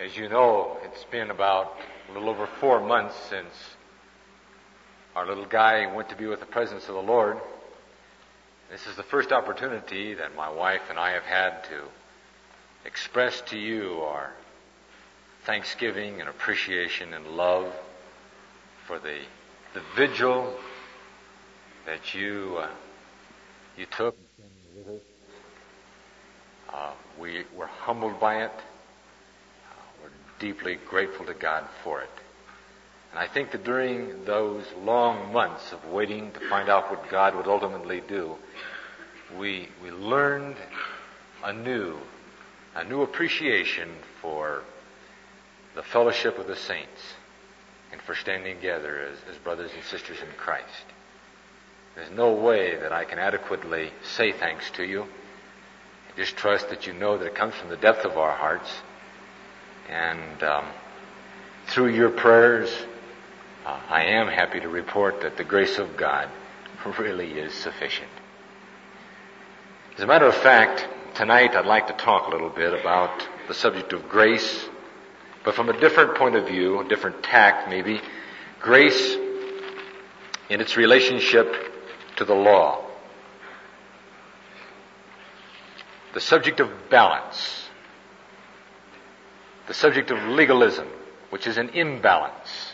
As you know, it's been about a little over 4 months since our little guy went to be with the presence of the Lord. This is the first opportunity that my wife and I have had to express to you our thanksgiving and appreciation and love for the vigil that you took with us. We were humbled by it. We're deeply grateful to God for it. And I think that during those long months of waiting to find out what God would ultimately do, we learned a new appreciation for the fellowship of the saints and for standing together as brothers and sisters in Christ. There's no way that I can adequately say thanks to you. I just trust that you know that it comes from the depth of our hearts. And through your prayers, I am happy to report that the grace of God really is sufficient. As a matter of fact, tonight I'd like to talk a little bit about the subject of grace, but from a different point of view, a different tack maybe. Grace in its relationship to the law. The subject of balance. The subject of legalism, which is an imbalance.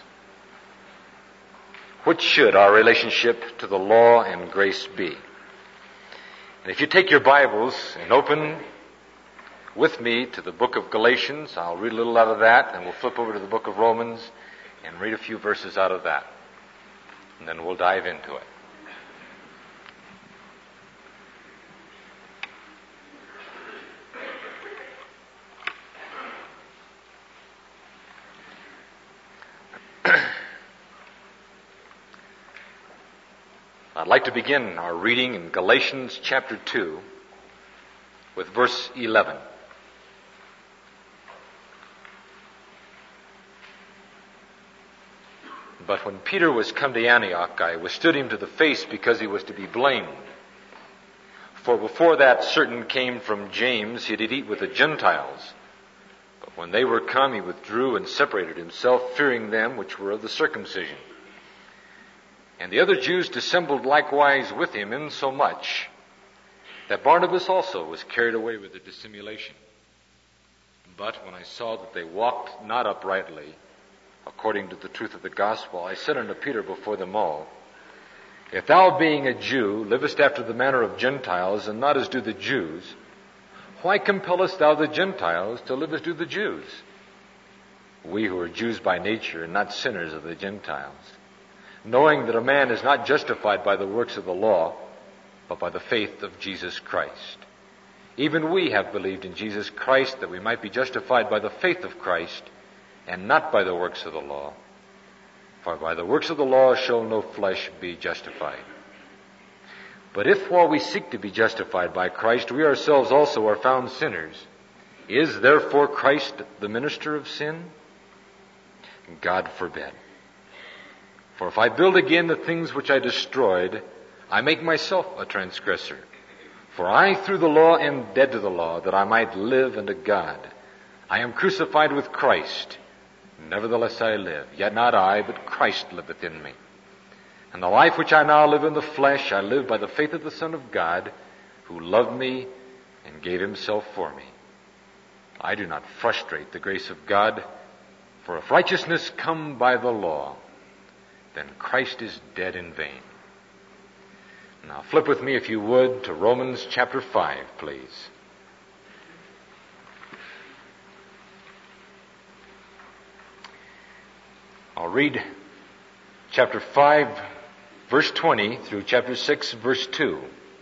What should our relationship to the law and grace be? And if you take your Bibles and open with me to the book of Galatians, I'll read a little out of that, and we'll flip over to the book of Romans and read a few verses out of that. And then we'll dive into it. I'd like to begin our reading in Galatians chapter 2 with verse 11. But when Peter was come to Antioch, I withstood him to the face because he was to be blamed. For before that certain came from James, he did eat with the Gentiles. But when they were come, he withdrew and separated himself, fearing them which were of the circumcision. And the other Jews dissembled likewise with him, insomuch that Barnabas also was carried away with the dissimulation. But when I saw that they walked not uprightly, according to the truth of the gospel, I said unto Peter before them all, If thou, being a Jew, livest after the manner of Gentiles, and not as do the Jews, why compellest thou the Gentiles to live as do the Jews? We who are Jews by nature, and not sinners of the Gentiles, knowing that a man is not justified by the works of the law, but by the faith of Jesus Christ. Even we have believed in Jesus Christ, that we might be justified by the faith of Christ, and not by the works of the law. For by the works of the law shall no flesh be justified. But if while we seek to be justified by Christ, we ourselves also are found sinners, is therefore Christ the minister of sin? God forbid. For if I build again the things which I destroyed, I make myself a transgressor. For I through the law am dead to the law, that I might live unto God. I am crucified with Christ. Nevertheless I live, yet not I, but Christ liveth in me. And the life which I now live in the flesh, I live by the faith of the Son of God, who loved me and gave himself for me. I do not frustrate the grace of God, for if righteousness come by the law, then Christ is dead in vain. Now flip with me, if you would, to Romans chapter 5, please. I'll read chapter 5, verse 20 through chapter 6, verse 2.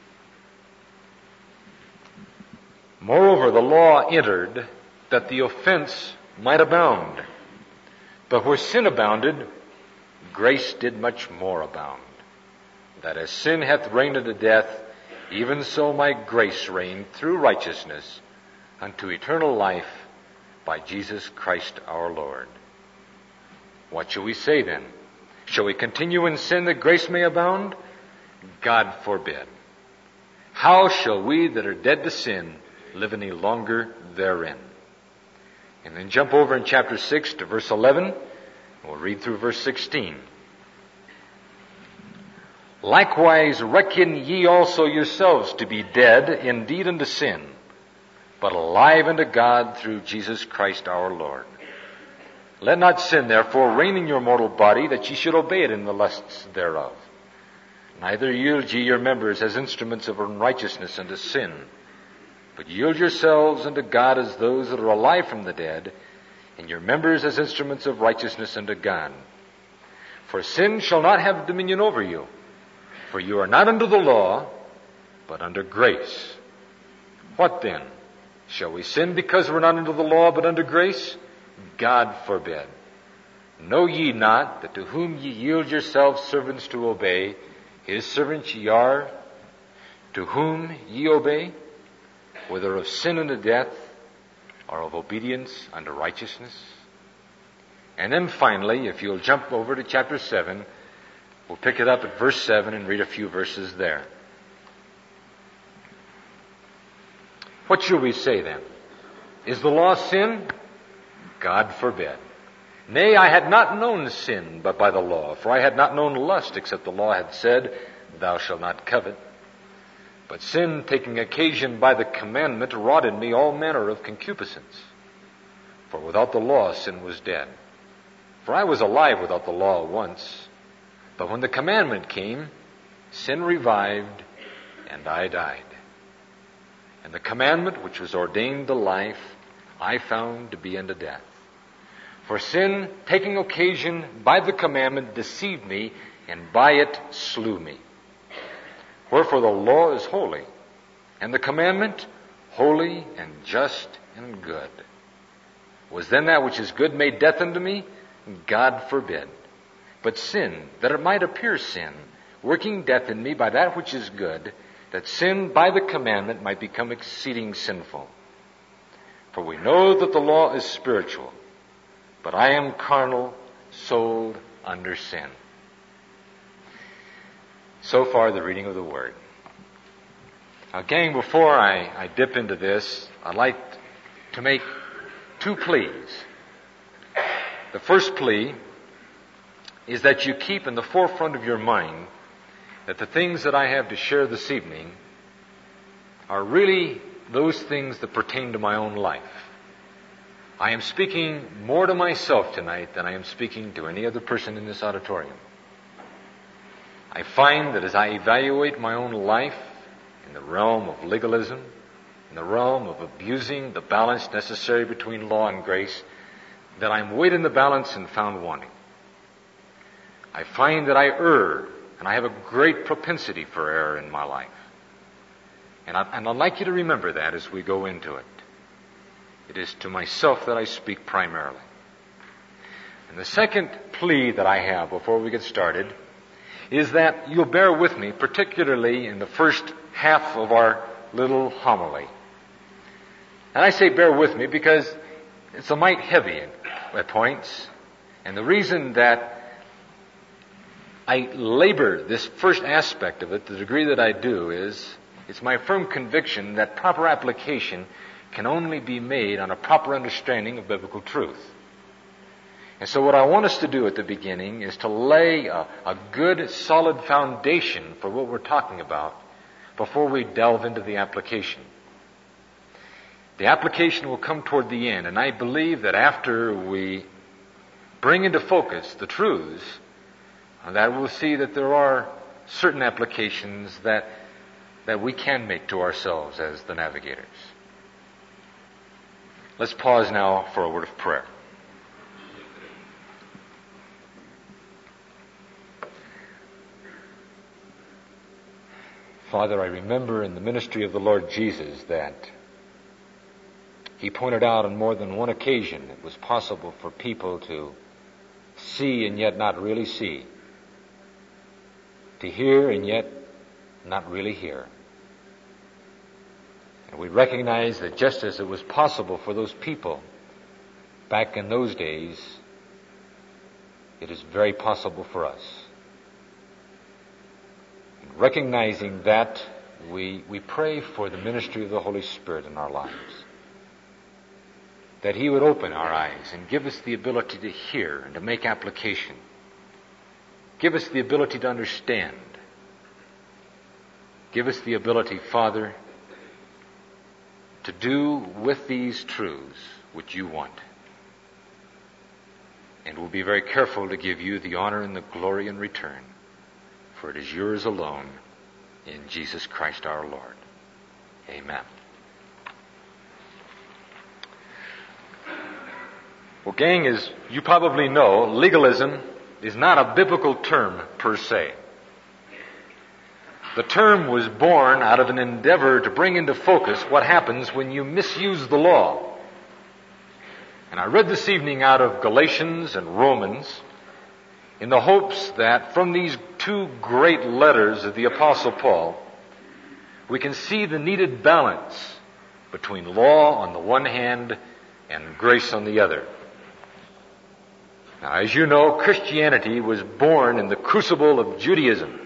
Moreover, the law entered that the offense might abound. But where sin abounded, grace did much more abound. That as sin hath reigned unto death, even so might grace reign through righteousness unto eternal life by Jesus Christ our Lord. What shall we say then? Shall we continue in sin that grace may abound? God forbid. How shall we that are dead to sin live any longer therein? And then jump over in chapter 6 to verse 11. We'll read through verse 16. Likewise reckon ye also yourselves to be dead indeed unto sin, but alive unto God through Jesus Christ our Lord. Let not sin therefore reign in your mortal body, that ye should obey it in the lusts thereof. Neither yield ye your members as instruments of unrighteousness unto sin, but yield yourselves unto God as those that are alive from the dead, and your members as instruments of righteousness unto God. For sin shall not have dominion over you, for you are not under the law, but under grace. What then? Shall we sin because we're not under the law, but under grace? God forbid. Know ye not that to whom ye yield yourselves servants to obey, his servants ye are, to whom ye obey, whether of sin unto death, or of obedience unto righteousness? And then finally, if you'll jump over to chapter 7, we'll pick it up at verse 7 and read a few verses there. What shall we say then? Is the law sin? God forbid. Nay, I had not known sin but by the law, for I had not known lust except the law had said, Thou shalt not covet. But sin, taking occasion by the commandment, wrought in me all manner of concupiscence. For without the law sin was dead. For I was alive without the law once, but when the commandment came, sin revived, and I died. And the commandment which was ordained to life, I found to be unto death. For sin, taking occasion by the commandment, deceived me, and by it slew me. Wherefore the law is holy, and the commandment holy and just and good. Was then that which is good made death unto me? God forbid. But sin, that it might appear sin, working death in me by that which is good, that sin by the commandment might become exceeding sinful. For we know that the law is spiritual, but I am carnal, sold under sin. So far, the reading of the Word. Now, gang, before I dip into this, I'd like to make two pleas. The first plea is that you keep in the forefront of your mind that the things that I have to share this evening are really those things that pertain to my own life. I am speaking more to myself tonight than I am speaking to any other person in this auditorium. I find that as I evaluate my own life in the realm of legalism, in the realm of abusing the balance necessary between law and grace, that I'm weighed in the balance and found wanting. I find that I err, and I have a great propensity for error in my life. And I'd like you to remember that as we go into it. It is to myself that I speak primarily. And the second plea that I have before we get started is that you'll bear with me, particularly in the first half of our little homily. And I say bear with me because it's a mite heavy at points. And the reason that I labor this first aspect of it, the degree that I do, is it's my firm conviction that proper application can only be made on a proper understanding of biblical truth. And so what I want us to do at the beginning is to lay a good, solid foundation for what we're talking about before we delve into the application. The application will come toward the end, and I believe that after we bring into focus the truths, that we'll see that there are certain applications that we can make to ourselves as the navigators. Let's pause now for a word of prayer. Father, I remember in the ministry of the Lord Jesus that He pointed out on more than one occasion it was possible for people to see and yet not really see, to hear and yet not really hear. And we recognize that just as it was possible for those people back in those days, it is very possible for us. And recognizing that, we pray for the ministry of the Holy Spirit in our lives, that He would open our eyes and give us the ability to hear and to make application. Give us the ability to understand. Give us the ability, Father, to do with these truths what You want. And we'll be very careful to give You the honor and the glory in return, for it is Yours alone, in Jesus Christ our Lord. Amen. Well, gang, as you probably know, legalism is not a biblical term per se. The term was born out of an endeavor to bring into focus what happens when you misuse the law. And I read this evening out of Galatians and Romans in the hopes that from these two great letters of the Apostle Paul, we can see the needed balance between law on the one hand and grace on the other. Now, as you know, Christianity was born in the crucible of Judaism.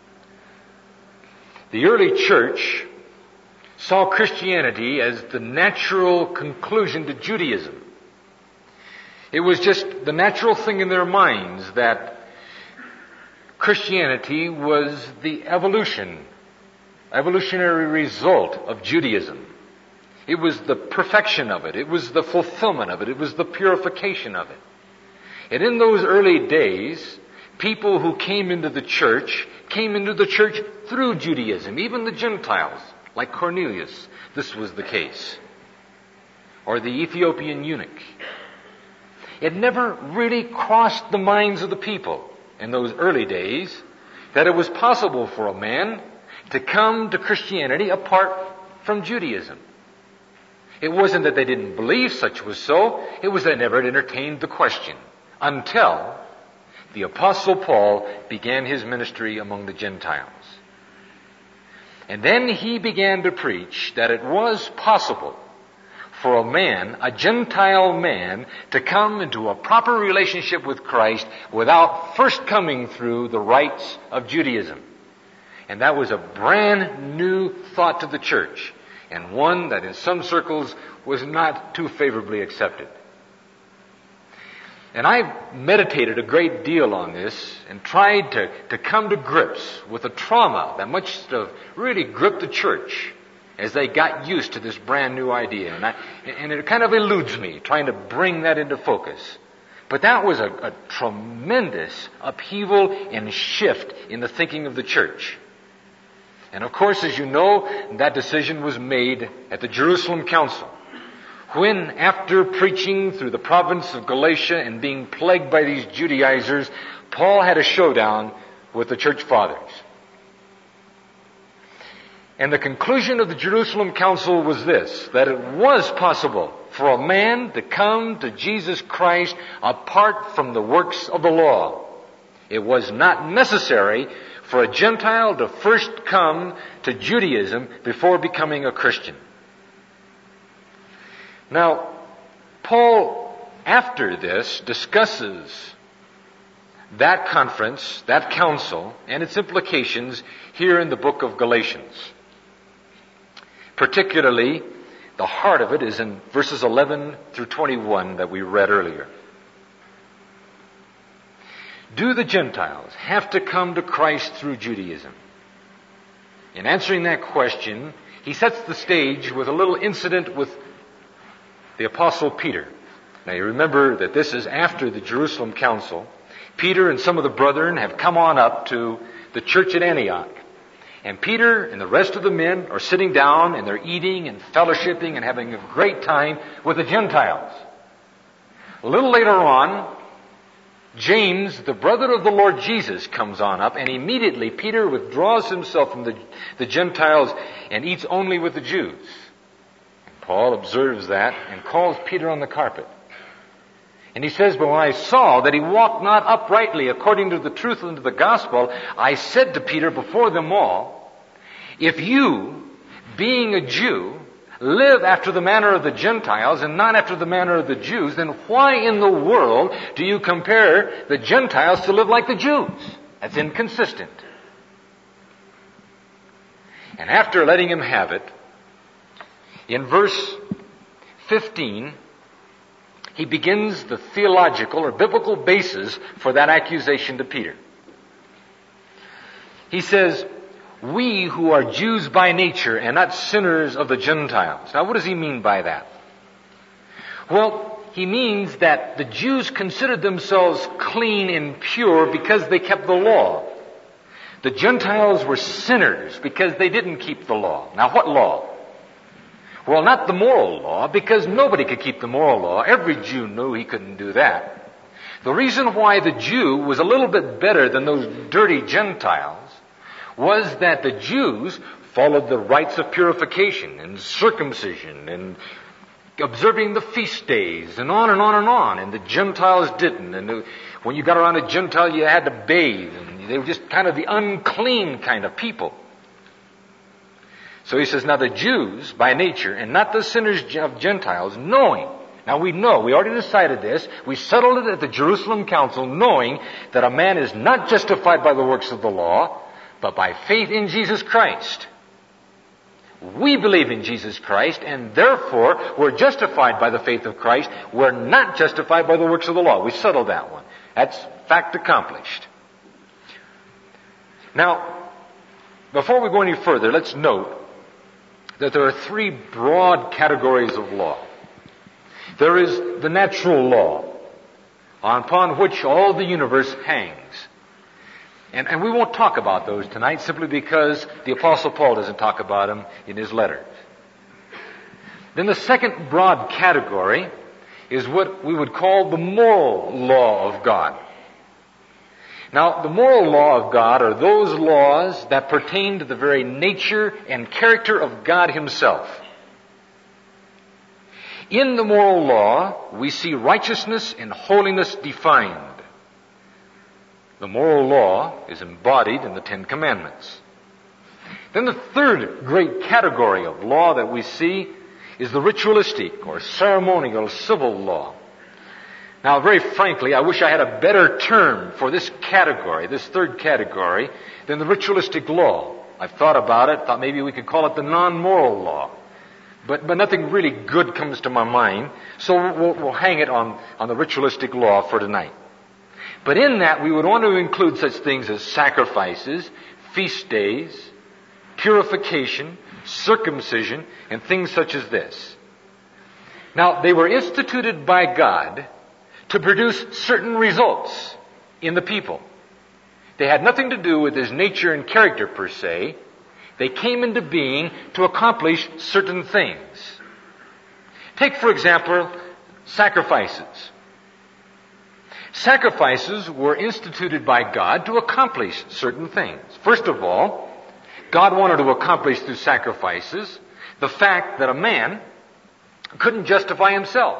The early church saw Christianity as the natural conclusion to Judaism. It was just the natural thing in their minds that Christianity was the evolutionary result of Judaism. It was the perfection of it. It was the fulfillment of it. It was the purification of it. And in those early days, people who came into the church through Judaism. Even the Gentiles, like Cornelius, this was the case. Or the Ethiopian eunuch. It never really crossed the minds of the people in those early days that it was possible for a man to come to Christianity apart from Judaism. It wasn't that they didn't believe such was so, it was they never entertained the question until the Apostle Paul began his ministry among the Gentiles. And then he began to preach that it was possible for a man, a Gentile man, to come into a proper relationship with Christ without first coming through the rites of Judaism. And that was a brand new thought to the church, and one that in some circles was not too favorably accepted. And I've meditated a great deal on this and tried to come to grips with the trauma that must have really gripped the church as they got used to this brand new idea. And it kind of eludes me, trying to bring that into focus. But that was a tremendous upheaval and shift in the thinking of the church. And of course, as you know, that decision was made at the Jerusalem Council, when, after preaching through the province of Galatia and being plagued by these Judaizers, Paul had a showdown with the church fathers. And the conclusion of the Jerusalem Council was this, that it was possible for a man to come to Jesus Christ apart from the works of the law. It was not necessary for a Gentile to first come to Judaism before becoming a Christian. Now, Paul, after this, discusses that conference, that council, and its implications here in the book of Galatians. Particularly, the heart of it is in verses 11 through 21 that we read earlier. Do the Gentiles have to come to Christ through Judaism? In answering that question, he sets the stage with a little incident with the Apostle Peter. Now you remember that this is after the Jerusalem Council. Peter and some of the brethren have come on up to the church at Antioch. And Peter and the rest of the men are sitting down and they're eating and fellowshipping and having a great time with the Gentiles. A little later on, James, the brother of the Lord Jesus, comes on up, and immediately Peter withdraws himself from the Gentiles and eats only with the Jews. And Paul observes that and calls Peter on the carpet. And he says, but when I saw that he walked not uprightly according to the truth and to the gospel, I said to Peter before them all, if you, being a Jew, live after the manner of the Gentiles and not after the manner of the Jews, then why in the world do you compare the Gentiles to live like the Jews? That's inconsistent. And after letting him have it, in verse 15, he begins the theological or biblical basis for that accusation to Peter. He says, we who are Jews by nature and not sinners of the Gentiles. Now what does he mean by that? Well, he means that the Jews considered themselves clean and pure because they kept the law. The Gentiles were sinners because they didn't keep the law. Now what law? Well, not the moral law, because nobody could keep the moral law. Every Jew knew he couldn't do that. The reason why the Jew was a little bit better than those dirty Gentiles was that the Jews followed the rites of purification and circumcision and observing the feast days and on and on and on. And the Gentiles didn't. And when you got around a Gentile, you had to bathe. And they were just kind of the unclean kind of people. So he says, now the Jews by nature and not the sinners of Gentiles, knowing. Now we know, we already decided this. We settled it at the Jerusalem Council, knowing that a man is not justified by the works of the law, but by faith in Jesus Christ. We believe in Jesus Christ, and therefore we're justified by the faith of Christ. We're not justified by the works of the law. We settled that one. That's fact accomplished. Now, before we go any further, let's note that there are three broad categories of law. There is the natural law, upon which all the universe hangs. And we won't talk about those tonight simply because the Apostle Paul doesn't talk about them in his letters. Then the second broad category is what we would call the moral law of God. Now, the moral law of God are those laws that pertain to the very nature and character of God Himself. In the moral law, we see righteousness and holiness defined. The moral law is embodied in the Ten Commandments. Then the third great category of law that we see is the ritualistic or ceremonial civil law. Now, very frankly, I wish I had a better term for this category, this third category, than the ritualistic law. I've thought about it, thought maybe we could call it the non-moral law. But nothing really good comes to my mind, so we'll hang it on the ritualistic law for tonight. But in that, we would want to include such things as sacrifices, feast days, purification, circumcision, and things such as this. Now, they were instituted by God to produce certain results in the people. They had nothing to do with His nature and character per se. They came into being to accomplish certain things. Take, for example, sacrifices. Sacrifices were instituted by God to accomplish certain things. First of all, God wanted to accomplish through sacrifices the fact that a man couldn't justify himself.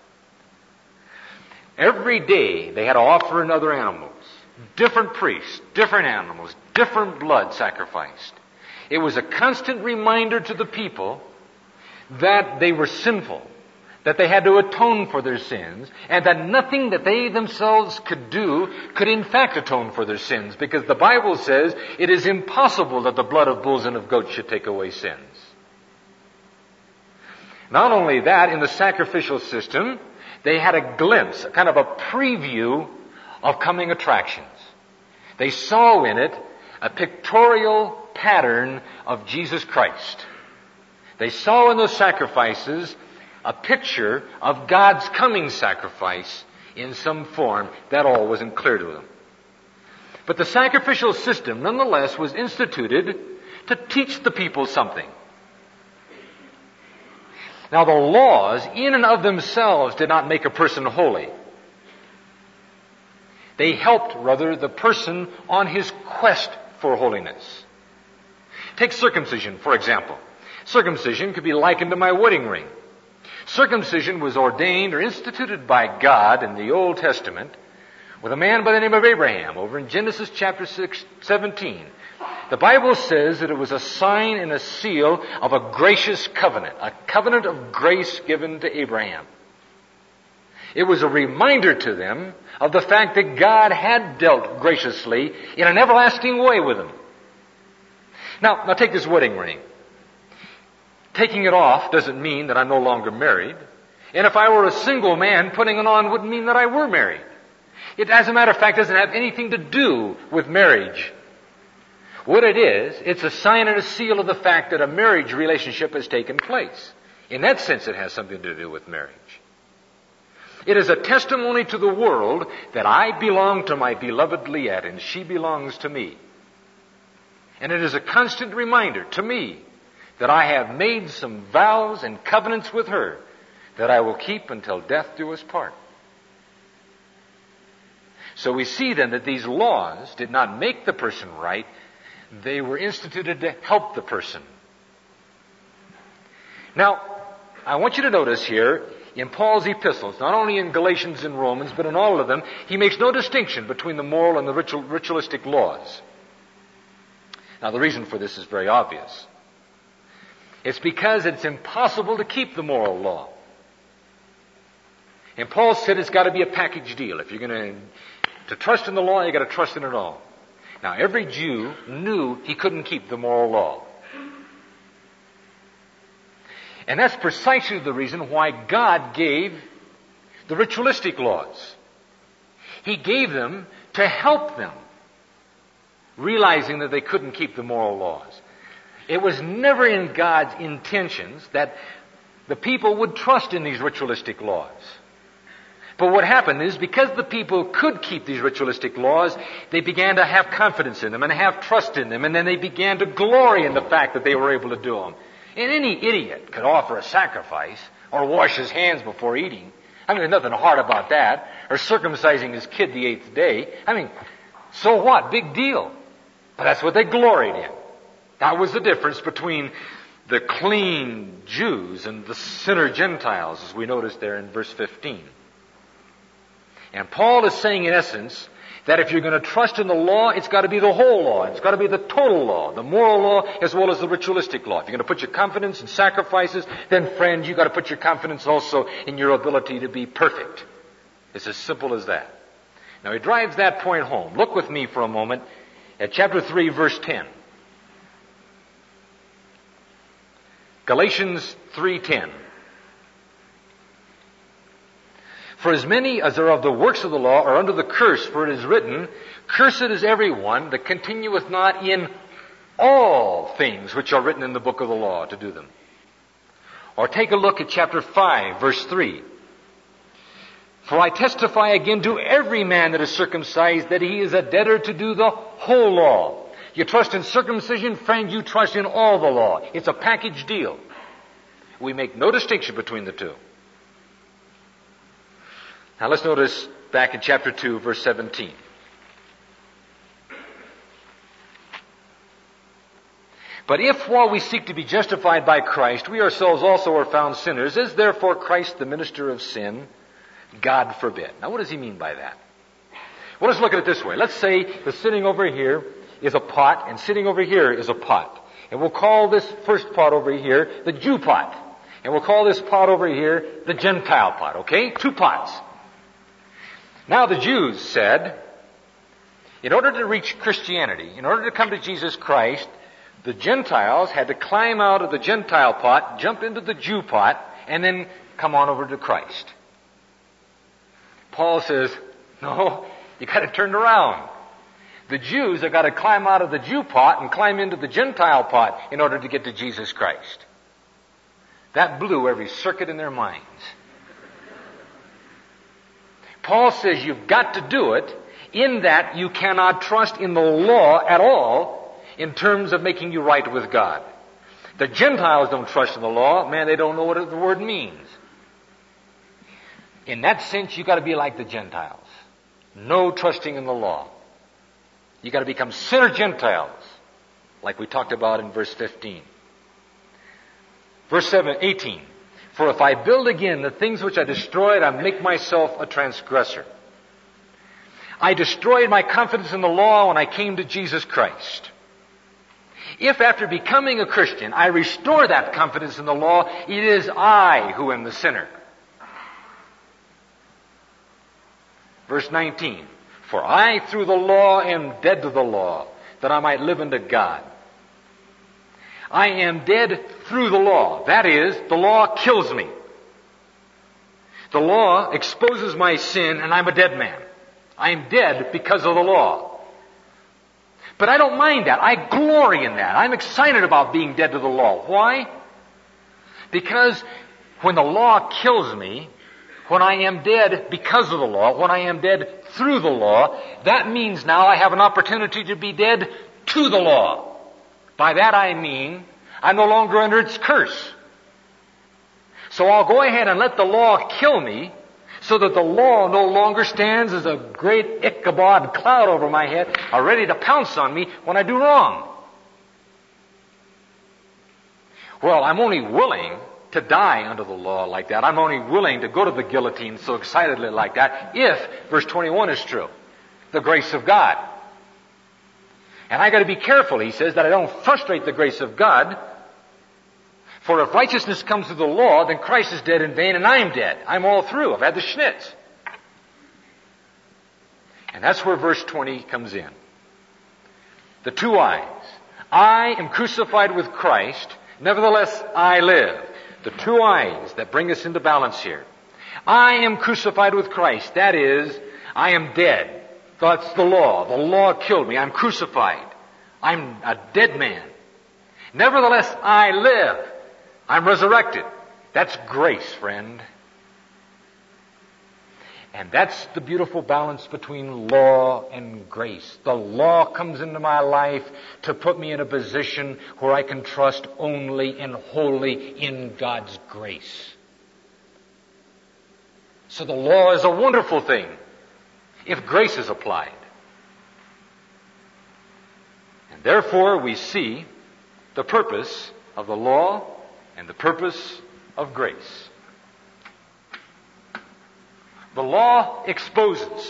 Every day they had to offer in other animals, different priests, different animals, different blood sacrificed. It was a constant reminder to the people that they were sinful, that they had to atone for their sins, and that nothing that they themselves could do could in fact atone for their sins, because the Bible says it is impossible that the blood of bulls and of goats should take away sins. Not only that, in the sacrificial system, they had a glimpse, kind of a preview of coming attractions. They saw in it a pictorial pattern of Jesus Christ. They saw in those sacrifices a picture of God's coming sacrifice in some form. That all wasn't clear to them. But the sacrificial system, nonetheless, was instituted to teach the people something. Now, the laws, in and of themselves, did not make a person holy. They helped, rather, the person on his quest for holiness. Take circumcision, for example. Circumcision could be likened to my wedding ring. Circumcision was ordained or instituted by God in the Old Testament with a man by the name of Abraham, over in Genesis chapter 17. The Bible says that it was a sign and a seal of a gracious covenant, a covenant of grace given to Abraham. It was a reminder to them of the fact that God had dealt graciously in an everlasting way with them. Now take this wedding ring. Taking it off doesn't mean that I'm no longer married. And if I were a single man, putting it on wouldn't mean that I were married. It, as a matter of fact, doesn't have anything to do with marriage. What it is, it's a sign and a seal of the fact that a marriage relationship has taken place. In that sense, it has something to do with marriage. It is a testimony to the world that I belong to my beloved Liette and she belongs to me. And it is a constant reminder to me that I have made some vows and covenants with her that I will keep until death do us part. So we see then that these laws did not make the person right. They were instituted to help the person. Now, I want you to notice here, in Paul's epistles, not only in Galatians and Romans, but in all of them, he makes no distinction between the moral and the ritualistic laws. Now, the reason for this is very obvious. It's because it's impossible to keep the moral law. And Paul said it's got to be a package deal. If you're going to trust in the law, you've got to trust in it all. Now, every Jew knew he couldn't keep the moral law. And that's precisely the reason why God gave the ritualistic laws. He gave them to help them, realizing that they couldn't keep the moral laws. It was never in God's intentions that the people would trust in these ritualistic laws. But what happened is, because the people could keep these ritualistic laws, they began to have confidence in them and have trust in them, and then they began to glory in the fact that they were able to do them. And any idiot could offer a sacrifice or wash his hands before eating. I mean, there's nothing hard about that. Or circumcising his kid the 8th day. I mean, so what? Big deal. But that's what they gloried in. That was the difference between the clean Jews and the sinner Gentiles, as we noticed there in verse 15. And Paul is saying, in essence, that if you're going to trust in the law, it's got to be the whole law. It's got to be the total law, the moral law as well as the ritualistic law. If you're going to put your confidence in sacrifices, then friend, you've got to put your confidence also in your ability to be perfect. It's as simple as that. Now he drives that point home. Look with me for a moment at chapter 3, verse 10. Galatians 3:10. For as many as are of the works of the law are under the curse, for it is written, Cursed is everyone that continueth not in all things which are written in the book of the law to do them. Or take a look at chapter 5, verse 3. For I testify again to every man that is circumcised that he is a debtor to do the whole law. You trust in circumcision, friend, you trust in all the law. It's a package deal. We make no distinction between the two. Now let's notice back in chapter 2, verse 17. But if while we seek to be justified by Christ, we ourselves also are found sinners, is therefore Christ the minister of sin? God forbid. Now what does he mean by that? Well, let's look at it this way. Let's say that sitting over here is a pot, and sitting over here is a pot. And we'll call this first pot over here the Jew pot. And we'll call this pot over here the Gentile pot, okay? 2 pots. Now the Jews said, in order to reach Christianity, in order to come to Jesus Christ, the Gentiles had to climb out of the Gentile pot, jump into the Jew pot, and then come on over to Christ. Paul says, no, you got to turn around. The Jews have got to climb out of the Jew pot and climb into the Gentile pot in order to get to Jesus Christ. That blew every circuit in their minds. Paul says you've got to do it in that you cannot trust in the law at all in terms of making you right with God. The Gentiles don't trust in the law. Man, they don't know what the word means. In that sense, you've got to be like the Gentiles. No trusting in the law. You've got to become sinner Gentiles, like we talked about in verse 15. Verse 18. For if I build again the things which I destroyed, I make myself a transgressor. I destroyed my confidence in the law when I came to Jesus Christ. If after becoming a Christian, I restore that confidence in the law, it is I who am the sinner. Verse 19. For I through the law am dead to the law, that I might live unto God. I am dead through the law. That is, the law kills me. The law exposes my sin, and I'm a dead man. I am dead because of the law. But I don't mind that. I glory in that. I'm excited about being dead to the law. Why? Because when the law kills me, when I am dead because of the law, when I am dead through the law, that means now I have an opportunity to be dead to the law. By that I mean, I'm no longer under its curse. So I'll go ahead and let the law kill me, so that the law no longer stands as a great Ichabod cloud over my head, ready to pounce on me when I do wrong. Well, I'm only willing to die under the law like that. I'm only willing to go to the guillotine so excitedly like that if verse 21 is true. The grace of God. And I got to be careful, he says, that I don't frustrate the grace of God. For if righteousness comes through the law, then Christ is dead in vain and I'm dead. I'm all through. I've had the schnitz. And that's where verse 20 comes in. The two I's. I am crucified with Christ, nevertheless I live. The two I's that bring us into balance here. I am crucified with Christ. That is, I am dead. That's the law. The law killed me. I'm crucified. I'm a dead man. Nevertheless I live. I'm resurrected. That's grace, friend. And that's the beautiful balance between law and grace. The law comes into my life to put me in a position where I can trust only and wholly in God's grace. So the law is a wonderful thing if grace is applied. And therefore we see the purpose of the law and the purpose of grace. The law exposes.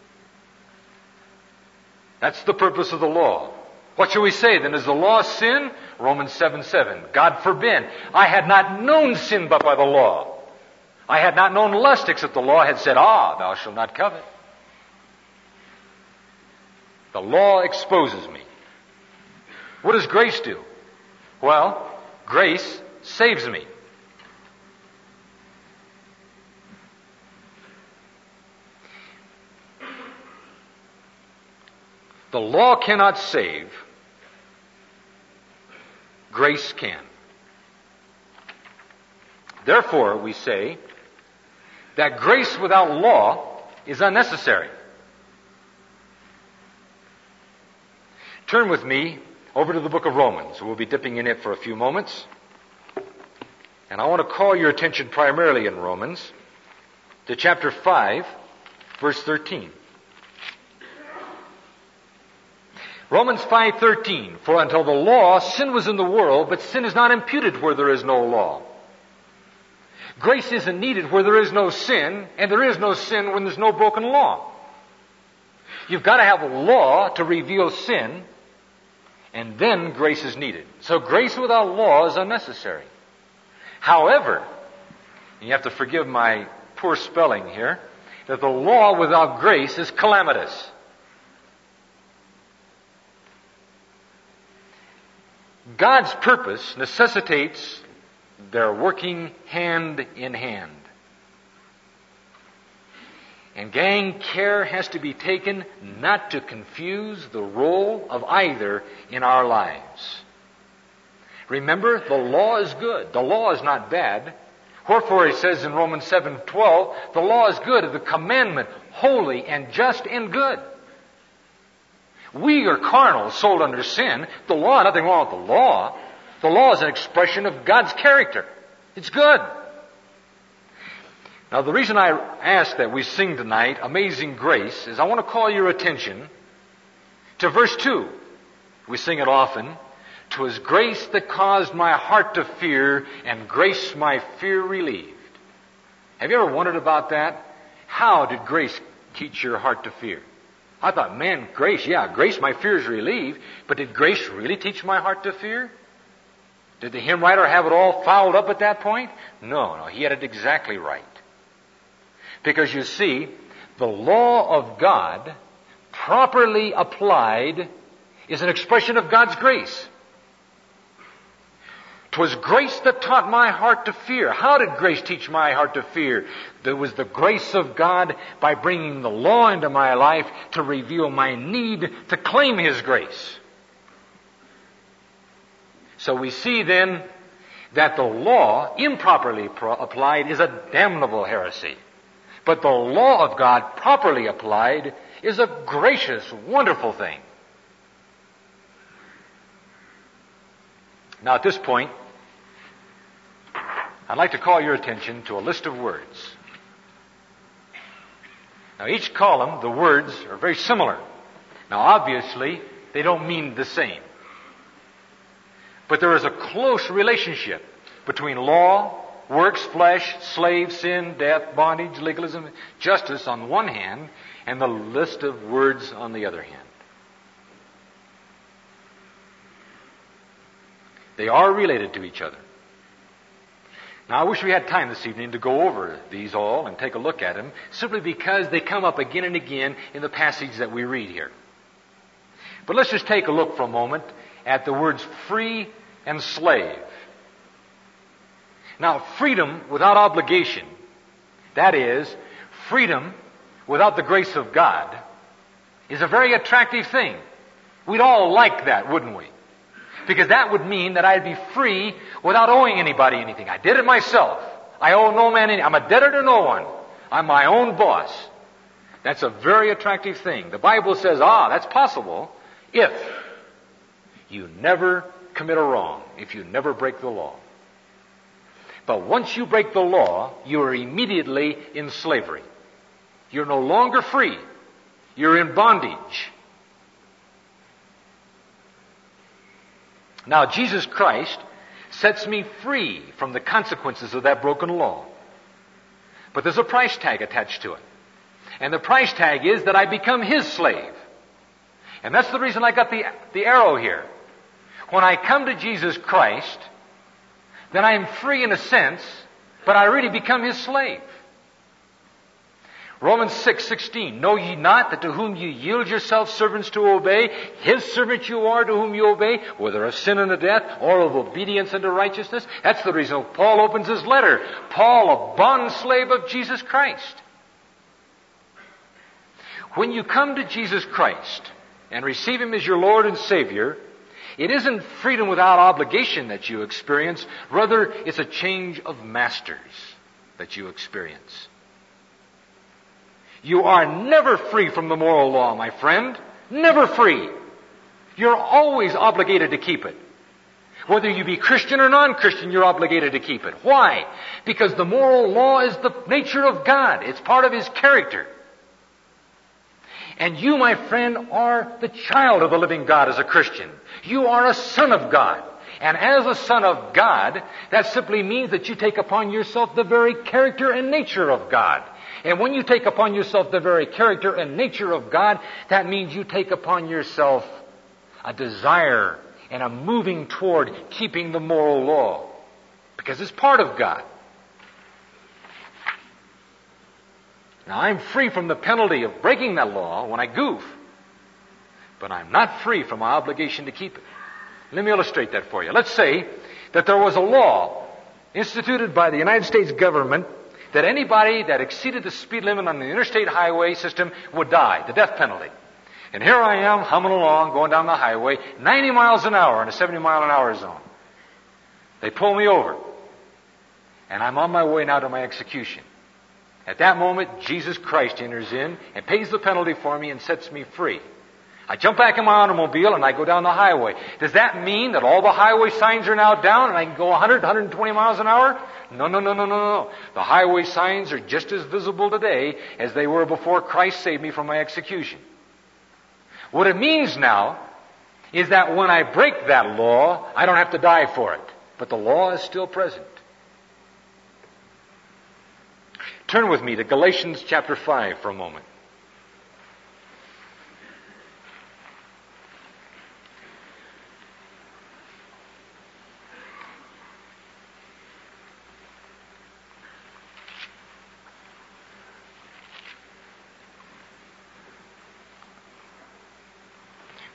That's the purpose of the law. What shall we say then? Is the law sin? Romans 7:7. God forbid. I had not known sin but by the law. I had not known lust except the law had said, thou shalt not covet. The law exposes me. What does grace do? Well, grace saves me. The law cannot save. Grace can. Therefore, we say that grace without law is unnecessary. Turn with me over to the book of Romans. We'll be dipping in it for a few moments. And I want to call your attention primarily in Romans to chapter 5, verse 13. Romans 5:13, for until the law, sin was in the world, but sin is not imputed where there is no law. Grace isn't needed where there is no sin, and there is no sin when there's no broken law. You've got to have a law to reveal sin, and then grace is needed. So grace without law is unnecessary. However, and you have to forgive my poor spelling here, that the law without grace is calamitous. God's purpose necessitates their working hand in hand. And gang, care has to be taken not to confuse the role of either in our lives. Remember, the law is good. The law is not bad. Wherefore, it says in Romans 7:12, the law is good, the commandment, holy and just and good. We are carnal, sold under sin. The law, nothing wrong with the law. The law is an expression of God's character. It's good. Now, the reason I ask that we sing tonight, Amazing Grace, is I want to call your attention to verse 2. We sing it often. 'Twas grace that caused my heart to fear, and grace my fear relieved. Have you ever wondered about that? How did grace teach your heart to fear? I thought, man, grace my fear is relieved, but did grace really teach my heart to fear? Did the hymn writer have it all fouled up at that point? No, he had it exactly right. Because you see, the law of God, properly applied, is an expression of God's grace. 'Twas grace that taught my heart to fear. How did grace teach my heart to fear? There was the grace of God by bringing the law into my life to reveal my need to claim His grace. So we see then that the law, improperly applied, is a damnable heresy. But the law of God, properly applied, is a gracious, wonderful thing. Now at this point, I'd like to call your attention to a list of words. Now each column, the words are very similar. Now obviously, they don't mean the same. But there is a close relationship between law, works, flesh, slave, sin, death, bondage, legalism, justice on one hand, and the list of words on the other hand. They are related to each other. Now, I wish we had time this evening to go over these all and take a look at them, simply because they come up again and again in the passage that we read here. But let's just take a look for a moment at the words free and slave. Now, freedom without obligation, that is, freedom without the grace of God, is a very attractive thing. We'd all like that, wouldn't we? Because that would mean that I'd be free without owing anybody anything. I did it myself. I owe no man anything. I'm a debtor to no one. I'm my own boss. That's a very attractive thing. The Bible says, that's possible if you never commit a wrong, if you never break the law. But once you break the law, you are immediately in slavery. You're no longer free. You're in bondage. Now, Jesus Christ sets me free from the consequences of that broken law. But there's a price tag attached to it. And the price tag is that I become His slave. And that's the reason I got the arrow here. When I come to Jesus Christ, then I am free in a sense, but I really become His slave. Romans 6:16, know ye not that to whom ye yield yourselves servants to obey, His servants you are to whom you obey, whether of sin unto death or of obedience unto righteousness? That's the reason Paul opens his letter. Paul, a bond slave of Jesus Christ. When you come to Jesus Christ and receive Him as your Lord and Savior, it isn't freedom without obligation that you experience. Rather, it's a change of masters that you experience. You are never free from the moral law, my friend. Never free. You're always obligated to keep it. Whether you be Christian or non-Christian, you're obligated to keep it. Why? Because the moral law is the nature of God. It's part of His character. And you, my friend, are the child of the living God as a Christian. You are a son of God. And as a son of God, that simply means that you take upon yourself the very character and nature of God. And when you take upon yourself the very character and nature of God, that means you take upon yourself a desire and a moving toward keeping the moral law. Because it's part of God. Now, I'm free from the penalty of breaking that law when I goof. But I'm not free from my obligation to keep it. Let me illustrate that for you. Let's say that there was a law instituted by the United States government that anybody that exceeded the speed limit on the interstate highway system would die, the death penalty. And here I am humming along, going down the highway, 90 miles an hour in a 70 mile an hour zone. They pull me over. And I'm on my way now to my execution. At that moment, Jesus Christ enters in and pays the penalty for me and sets me free. I jump back in my automobile and I go down the highway. Does that mean that all the highway signs are now down and I can go 100, 120 miles an hour? No. The highway signs are just as visible today as they were before Christ saved me from my execution. What it means now is that when I break that law, I don't have to die for it. But the law is still present. Turn with me to Galatians chapter 5 for a moment.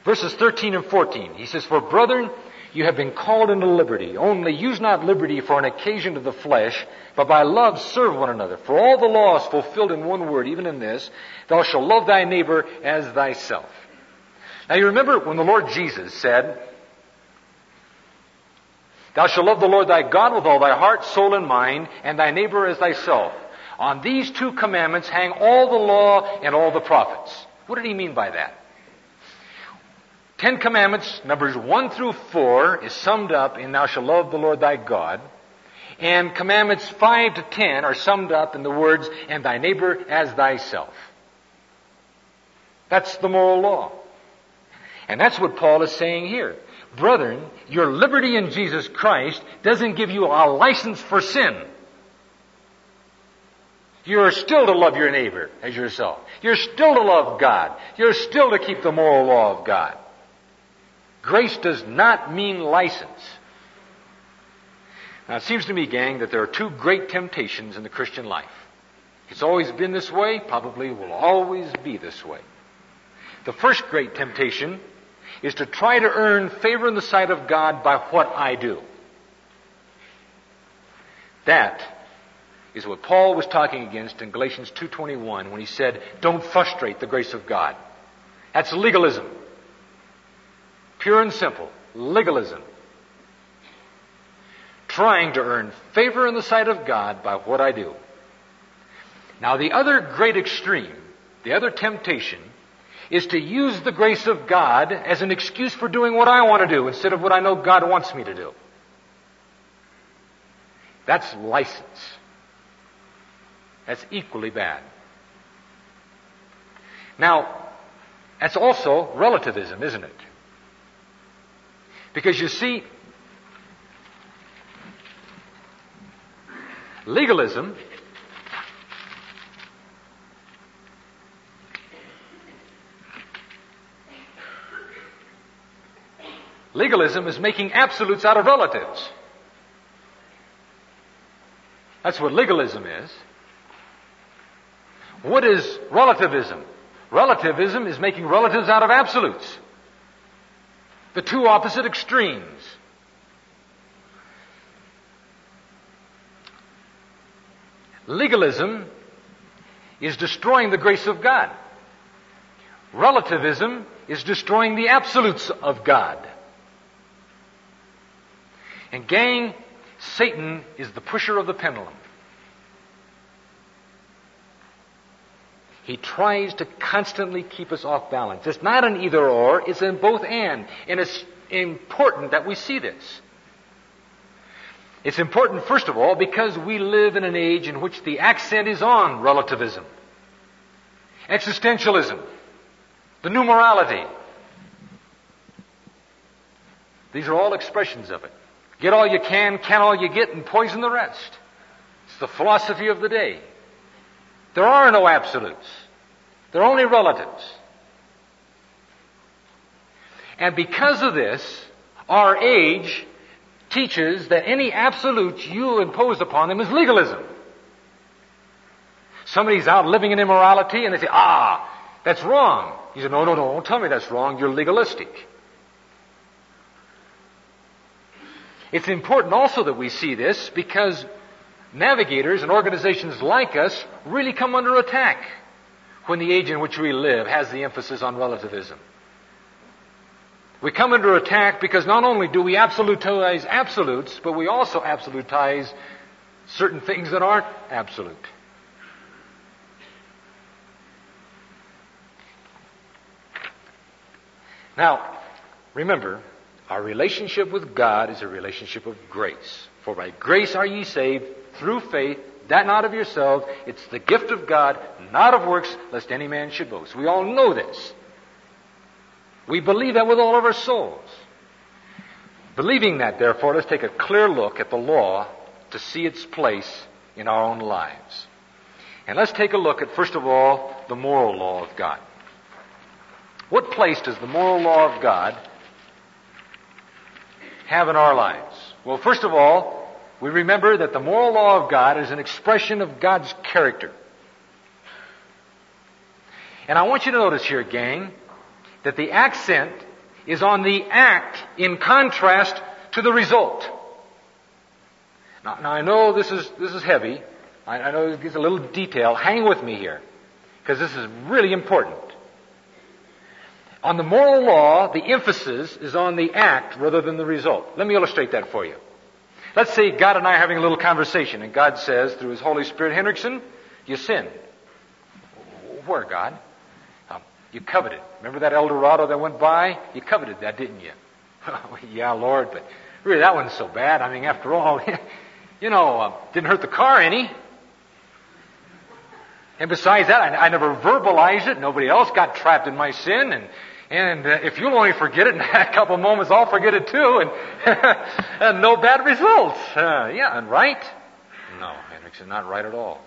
Verses 13 and 14, he says, "For brethren, you have been called into liberty. Only use not liberty for an occasion to the flesh, but by love serve one another. For all the law is fulfilled in one word, even in this, thou shalt love thy neighbor as thyself." Now you remember when the Lord Jesus said, "Thou shalt love the Lord thy God with all thy heart, soul, and mind, and thy neighbor as thyself. On these two commandments hang all the law and all the prophets." What did he mean by that? 10 Commandments, numbers 1 through 4, is summed up in "Thou shalt love the Lord thy God." And Commandments 5 to 10 are summed up in the words, "and thy neighbor as thyself." That's the moral law. And that's what Paul is saying here. Brethren, your liberty in Jesus Christ doesn't give you a license for sin. You're still to love your neighbor as yourself. You're still to love God. You're still to keep the moral law of God. Grace does not mean license. Now, it seems to me, gang, that there are two great temptations in the Christian life. It's always been this way, probably will always be this way. The first great temptation is to try to earn favor in the sight of God by what I do. That is what Paul was talking against in Galatians 2:21 when he said, "Don't frustrate the grace of God." That's legalism. Pure and simple. Legalism. Trying to earn favor in the sight of God by what I do. Now the other great extreme, the other temptation, is to use the grace of God as an excuse for doing what I want to do instead of what I know God wants me to do. That's license. That's equally bad. Now, that's also relativism, isn't it? Because you see, legalism is making absolutes out of relatives. That's what legalism is. What is relativism? Relativism is making relatives out of absolutes. The two opposite extremes. Legalism is destroying the grace of God. Relativism is destroying the absolutes of God. And gang, Satan is the pusher of the pendulum. He tries to constantly keep us off balance. It's not an either or, it's an both and. And it's important that we see this. It's important, first of all, because we live in an age in which the accent is on relativism, existentialism, the new morality. These are all expressions of it. Get all you can all you get, and poison the rest. It's the philosophy of the day. There are no absolutes. There are only relatives. And because of this, our age teaches that any absolute you impose upon them is legalism. Somebody's out living in immorality and they say, that's wrong. You say, no, don't tell me that's wrong. You're legalistic. It's important also that we see this because navigators and organizations like us really come under attack when the age in which we live has the emphasis on relativism. We come under attack because not only do we absolutize absolutes, but we also absolutize certain things that aren't absolute. Now, remember, our relationship with God is a relationship of grace. For by grace are ye saved through faith, that not of yourselves. It's the gift of God, not of works, lest any man should boast. We all know this. We believe that with all of our souls. Believing that, therefore, let's take a clear look at the law to see its place in our own lives. And let's take a look at, first of all, the moral law of God. What place does the moral law of God have in our lives? Well, first of all, we remember that the moral law of God is an expression of God's character. And I want you to notice here, gang, that the accent is on the act in contrast to the result. Now I know this is heavy. I know it gets a little detail. Hang with me here, because this is really important. On the moral law, the emphasis is on the act rather than the result. Let me illustrate that for you. Let's say God and I are having a little conversation, and God says through His Holy Spirit, Hendrickson, you sinned. Where, God? You coveted. Remember that El Dorado that went by? You coveted that, didn't you? Yeah, Lord, but really that wasn't so bad. I mean, after all, didn't hurt the car any. And besides that, I never verbalized it. Nobody else got trapped in my sin. And if you'll only forget it in a couple of moments, I'll forget it too. And no bad results. Yeah, and right? No, Hendrickson, not right at all.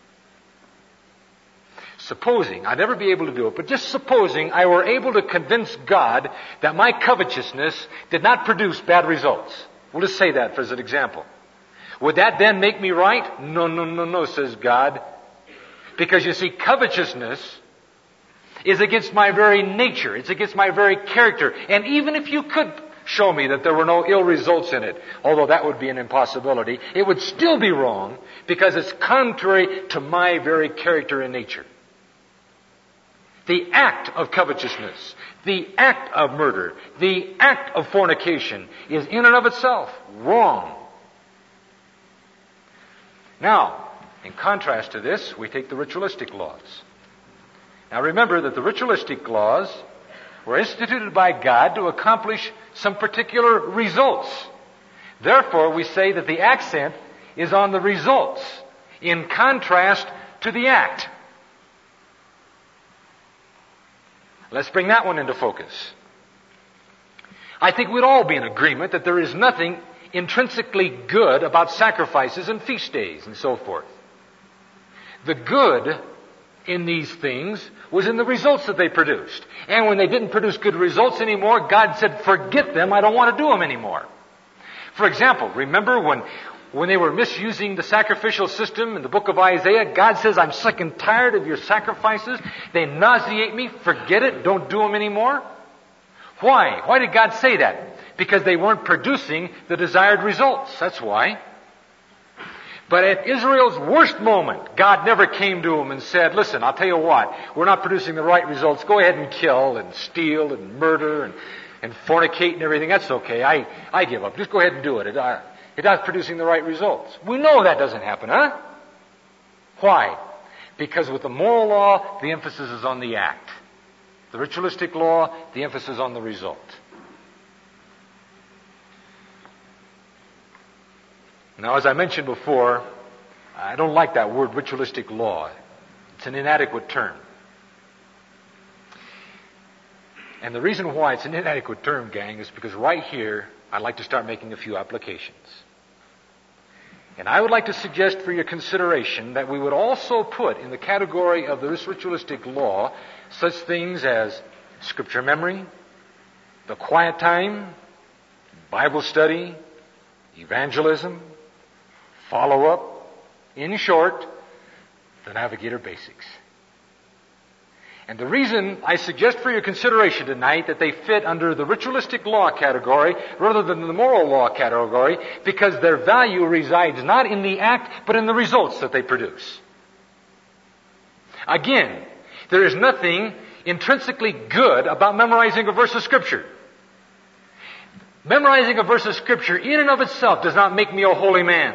Supposing, I'd never be able to do it, but just supposing I were able to convince God that my covetousness did not produce bad results. We'll just say that as an example. Would that then make me right? No, says God. Because you see, covetousness is against my very nature. It's against my very character. And even if you could show me that there were no ill results in it, although that would be an impossibility, it would still be wrong because it's contrary to my very character and nature. The act of covetousness, the act of murder, the act of fornication is in and of itself wrong. Now, in contrast to this, we take the ritualistic laws. Now remember that the ritualistic laws were instituted by God to accomplish some particular results. Therefore, we say that the accent is on the results in contrast to the act. Let's bring that one into focus. I think we'd all be in agreement that there is nothing intrinsically good about sacrifices and feast days and so forth. The good in these things was in the results that they produced. And when they didn't produce good results anymore, God said, forget them, I don't want to do them anymore. For example, remember when they were misusing the sacrificial system in the book of Isaiah, God says, I'm sick and tired of your sacrifices. They nauseate me. Forget it. Don't do them anymore. Why? Why did God say that? Because they weren't producing the desired results. That's why. But at Israel's worst moment, God never came to them and said, listen, I'll tell you what, we're not producing the right results. Go ahead and kill and steal and murder and fornicate and everything. That's okay. I give up. Just go ahead and do it. It's not producing the right results. We know that doesn't happen, huh? Why? Because with the moral law, the emphasis is on the act. The ritualistic law, the emphasis on the result. Now, as I mentioned before, I don't like that word ritualistic law. It's an inadequate term. And the reason why it's an inadequate term, gang, is because right here, I'd like to start making a few applications. And I would like to suggest for your consideration that we would also put in the category of this ritualistic law such things as scripture memory, the quiet time, Bible study, evangelism, follow-up, in short, the Navigator Basics. And the reason I suggest for your consideration tonight that they fit under the ritualistic law category rather than the moral law category, because their value resides not in the act, but in the results that they produce. Again, there is nothing intrinsically good about memorizing a verse of Scripture. Memorizing a verse of Scripture in and of itself does not make me a holy man.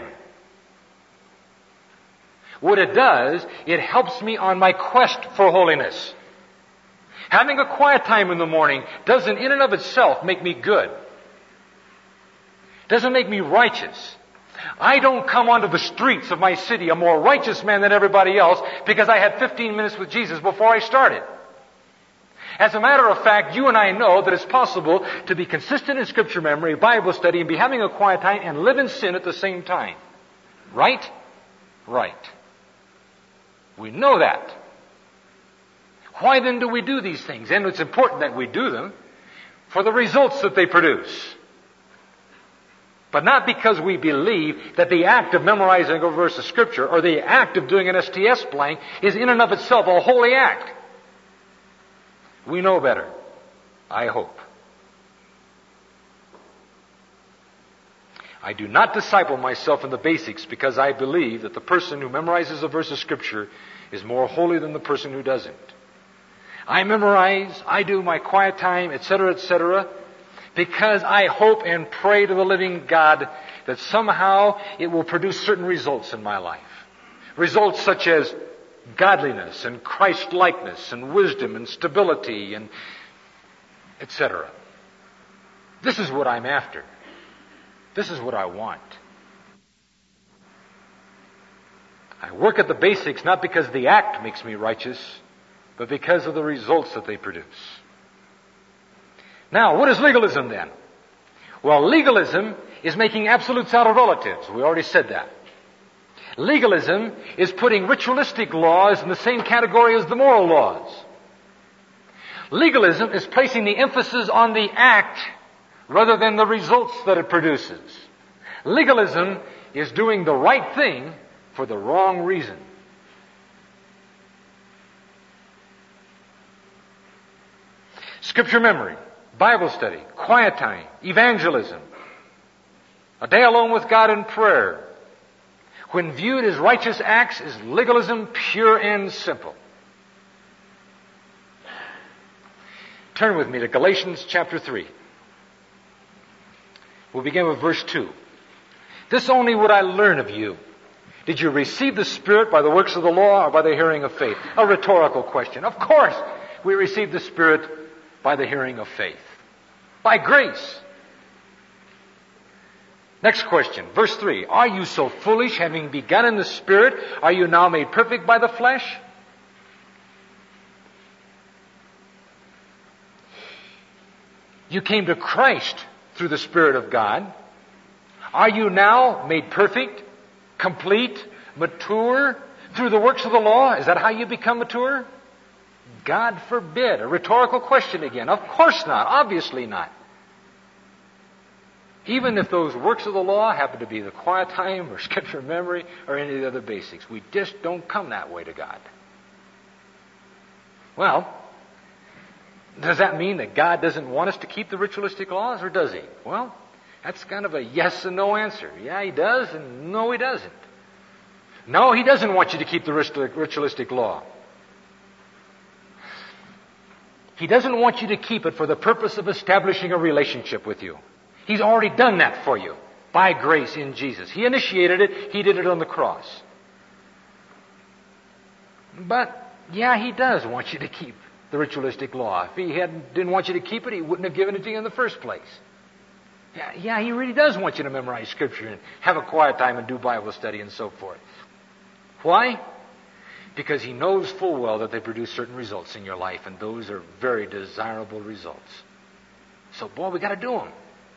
What it does, it helps me on my quest for holiness. Having a quiet time in the morning doesn't in and of itself make me good. Doesn't make me righteous. I don't come onto the streets of my city a more righteous man than everybody else because I had 15 minutes with Jesus before I started. As a matter of fact, you and I know that it's possible to be consistent in Scripture memory, Bible study, and be having a quiet time and live in sin at the same time. Right? Right. We know that. Why then do we do these things? And it's important that we do them for the results that they produce. But not because we believe that the act of memorizing a verse of Scripture or the act of doing an STS blank is in and of itself a holy act. We know better. I hope. I do not disciple myself in the basics because I believe that the person who memorizes a verse of Scripture is more holy than the person who doesn't. I memorize, I do my quiet time, etc., because I hope and pray to the living God that somehow it will produce certain results in my life. Results such as godliness and Christ-likeness and wisdom and stability and etc. This is what I'm after. This is what I want. I work at the basics not because the act makes me righteous, but because of the results that they produce. Now, what is legalism then? Well, legalism is making absolutes out of relatives. We already said that. Legalism is putting ritualistic laws in the same category as the moral laws. Legalism is placing the emphasis on the act rather than the results that it produces. Legalism is doing the right thing for the wrong reason. Scripture memory, Bible study, quiet time, evangelism, a day alone with God in prayer, when viewed as righteous acts, is legalism pure and simple. Turn with me to Galatians chapter 3. We'll begin with verse 2. This only would I learn of you. Did you receive the Spirit by the works of the law or by the hearing of faith? A rhetorical question. Of course, we receive the Spirit by the hearing of faith. By grace. Next question, verse 3. Are you so foolish, having begun in the Spirit, are you now made perfect by the flesh? You came to Christ through the Spirit of God. Are you now made perfect, complete, mature through the works of the law? Is that how you become mature? God forbid. A rhetorical question again. Of course not. Obviously not. Even if those works of the law happen to be the quiet time or Scripture memory or any of the other basics, we just don't come that way to God. Well, does that mean that God doesn't want us to keep the ritualistic laws, or does He? Well, that's kind of a yes and no answer. Yeah, He does, and no, He doesn't. No, He doesn't want you to keep the ritualistic law. He doesn't want you to keep it for the purpose of establishing a relationship with you. He's already done that for you by grace in Jesus. He initiated it. He did it on the cross. But, yeah, He does want you to keep the ritualistic law. If He didn't want you to keep it, He wouldn't have given it to you in the first place. Yeah, He really does want you to memorize Scripture and have a quiet time and do Bible study and so forth. Why? Because He knows full well that they produce certain results in your life, and those are very desirable results. So, boy, we got to do them.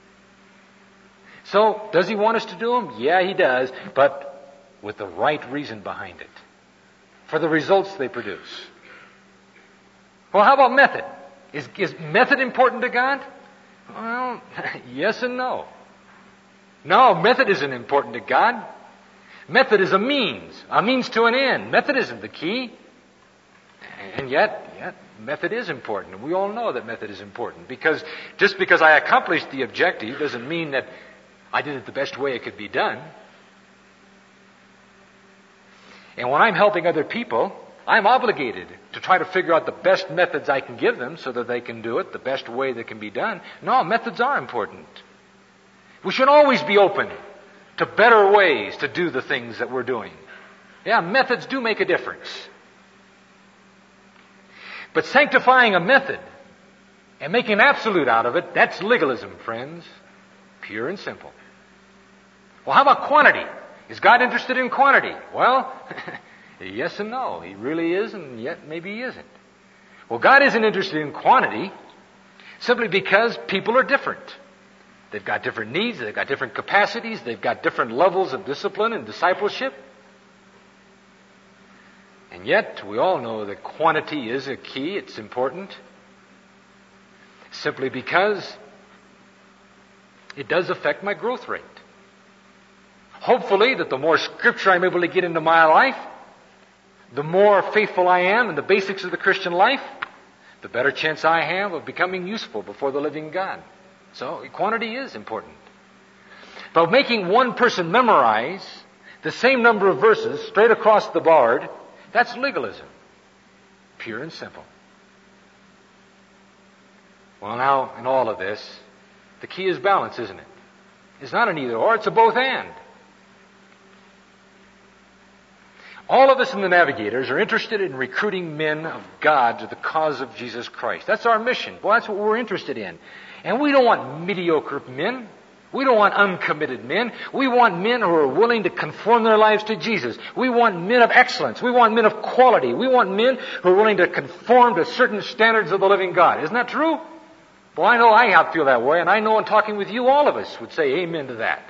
So, does He want us to do them? Yeah, He does, but with the right reason behind it. For the results they produce. Well, how about method? Is method important to God? Well, yes and no. No, method isn't important to God. Method is a means to an end. Method isn't the key. And yet, method is important. And we all know that method is important. Because just because I accomplished the objective doesn't mean that I did it the best way it could be done. And when I'm helping other people, I'm obligated to try to figure out the best methods I can give them so that they can do it the best way that can be done. No, methods are important. We should always be open to better ways to do the things that we're doing. Yeah, methods do make a difference. But sanctifying a method and making an absolute out of it, that's legalism, friends. Pure and simple. Well, how about quantity? Is God interested in quantity? Well, yes and no. He really is, and yet maybe He isn't. Well, God isn't interested in quantity simply because people are different. They've got different needs, they've got different capacities, they've got different levels of discipline and discipleship. And yet, we all know that quantity is a key, it's important. Simply because it does affect my growth rate. Hopefully, that the more Scripture I'm able to get into my life, the more faithful I am in the basics of the Christian life, the better chance I have of becoming useful before the living God. So, quantity is important. But making one person memorize the same number of verses straight across the board, that's legalism. Pure and simple. Well, now, in all of this, the key is balance, isn't it? It's not an either or, it's a both and. All of us in the Navigators are interested in recruiting men of God to the cause of Jesus Christ. That's our mission. Well, that's what we're interested in. And we don't want mediocre men. We don't want uncommitted men. We want men who are willing to conform their lives to Jesus. We want men of excellence. We want men of quality. We want men who are willing to conform to certain standards of the living God. Isn't that true? Well, I know I feel that way, and I know in talking with you, all of us would say amen to that.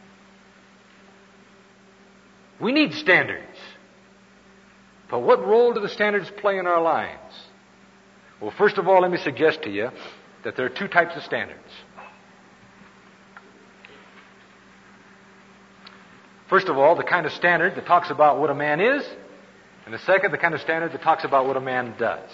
We need standards. But what role do the standards play in our lives? Well, first of all, let me suggest to you that there are two types of standards. First of all, the kind of standard that talks about what a man is, and the second, the kind of standard that talks about what a man does.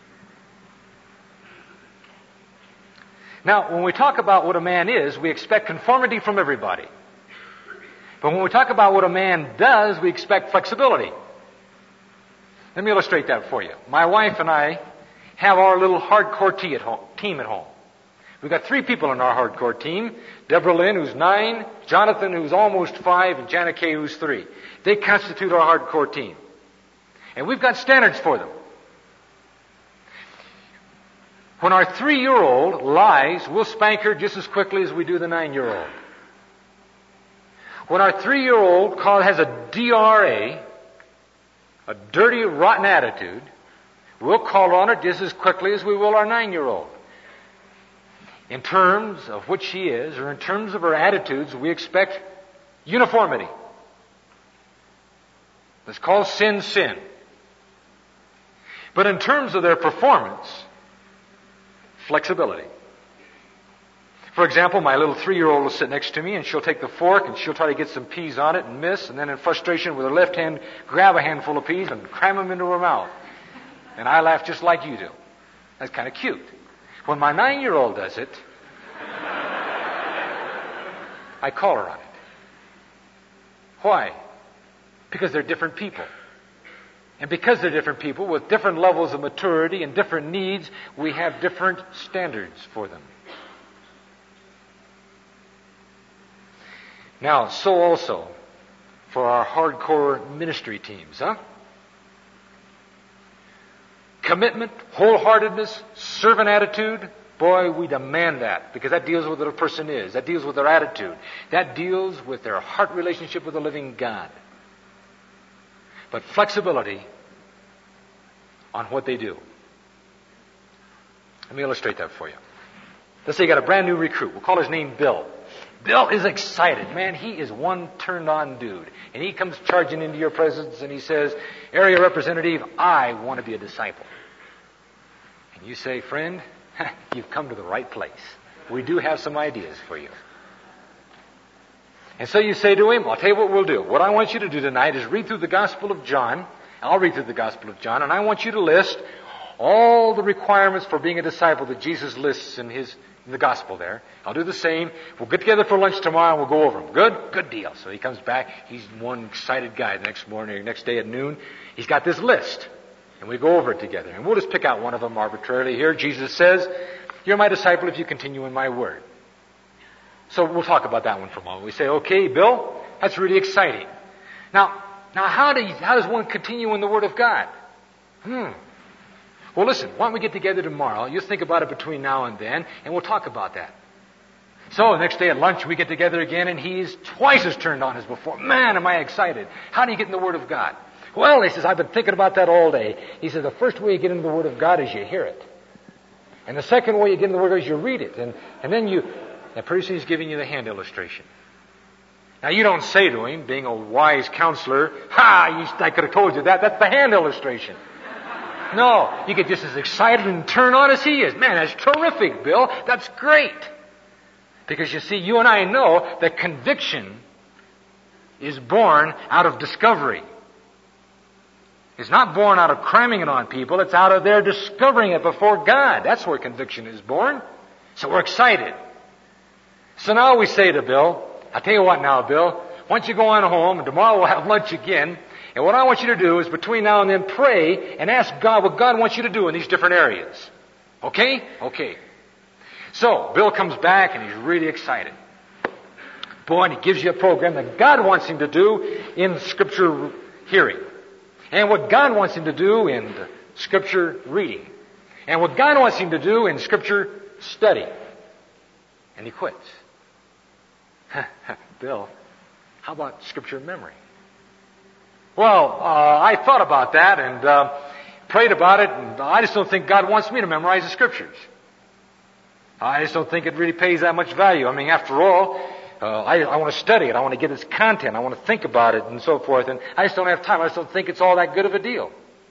Now, when we talk about what a man is, we expect conformity from everybody. But when we talk about what a man does, we expect flexibility. Let me illustrate that for you. My wife and I have our little hardcore team at home. We've got 3 people in our hardcore team. Deborah Lynn, who's 9, Jonathan, who's almost 5, and Janet Kay, who's 3. They constitute our hardcore team. And we've got standards for them. When our 3-year-old lies, we'll spank her just as quickly as we do the 9-year-old. When our 3-year-old has a DRA, a dirty, rotten attitude, we'll call on her just as quickly as we will our 9-year-old. In terms of what she is, or in terms of her attitudes, we expect uniformity. Let's call sin, sin. But in terms of their performance, flexibility. For example, my little 3-year-old will sit next to me and she'll take the fork and she'll try to get some peas on it and miss, and then in frustration with her left hand grab a handful of peas and cram them into her mouth. And I laugh just like you do. That's kind of cute. When my 9-year-old does it, I call her on it. Why? Because they're different people. And because they're different people with different levels of maturity and different needs, we have different standards for them. Now, so also for our hardcore ministry teams, Commitment, wholeheartedness, servant attitude, boy, we demand that, because that deals with what a person is. That deals with their attitude. That deals with their heart relationship with the living God. But flexibility on what they do. Let me illustrate that for you. Let's say you got a brand new recruit. We'll call his name Bill. Bill is excited. Man, he is one turned-on dude. And he comes charging into your presence and he says, "Area representative, I want to be a disciple." And you say, "Friend, you've come to the right place. We do have some ideas for you." And so you say to him, "I'll tell you what we'll do. What I want you to do tonight is read through the Gospel of John." I'll read through the Gospel of John, and I want you to list all the requirements for being a disciple that Jesus lists in the Gospel there. I'll do the same. We'll get together for lunch tomorrow and we'll go over them. Good? Good deal. So he comes back. He's one excited guy the next morning or next day at noon. He's got this list. And we go over it together. And we'll just pick out one of them arbitrarily here. Jesus says, "You're my disciple if you continue in my word." So we'll talk about that one for a moment. We say, "Okay, Bill, that's really exciting. Now how does one continue in the Word of God?" Well, listen, why don't we get together tomorrow? You think about it between now and then, and we'll talk about that. So the next day at lunch, we get together again, and he's twice as turned on as before. Man, am I excited. How do you get in the Word of God? Well, he says, "I've been thinking about that all day." He says, "The first way you get into the Word of God is you hear it. And the second way you get into the Word of God is you read it. And then pretty soon he's giving you the hand illustration. Now, you don't say to him, being a wise counselor, I could have told you that. That's the hand illustration. No, you get just as excited and turn on as he is. Man, that's terrific, Bill. That's great. Because you see, you and I know that conviction is born out of discovery. It's not born out of cramming it on people. It's out of their discovering it before God. That's where conviction is born. So we're excited. So now we say to Bill, I'll tell you what now, Bill. Why don't you go on home, and tomorrow we'll have lunch again. And what I want you to do is between now and then pray and ask God what God wants you to do in these different areas. Okay? Okay. So, Bill comes back and he's really excited. Boy, and he gives you a program that God wants him to do in Scripture hearing. And what God wants him to do in Scripture reading. And what God wants him to do in Scripture study. And he quits. Bill, how about Scripture memory? Well, I thought about that and prayed about it, and I just don't think God wants me to memorize the Scriptures. I just don't think it really pays that much value. I mean, after all, I want to study it. I want to get its content. I want to think about it and so forth, and I just don't have time. I just don't think it's all that good of a deal.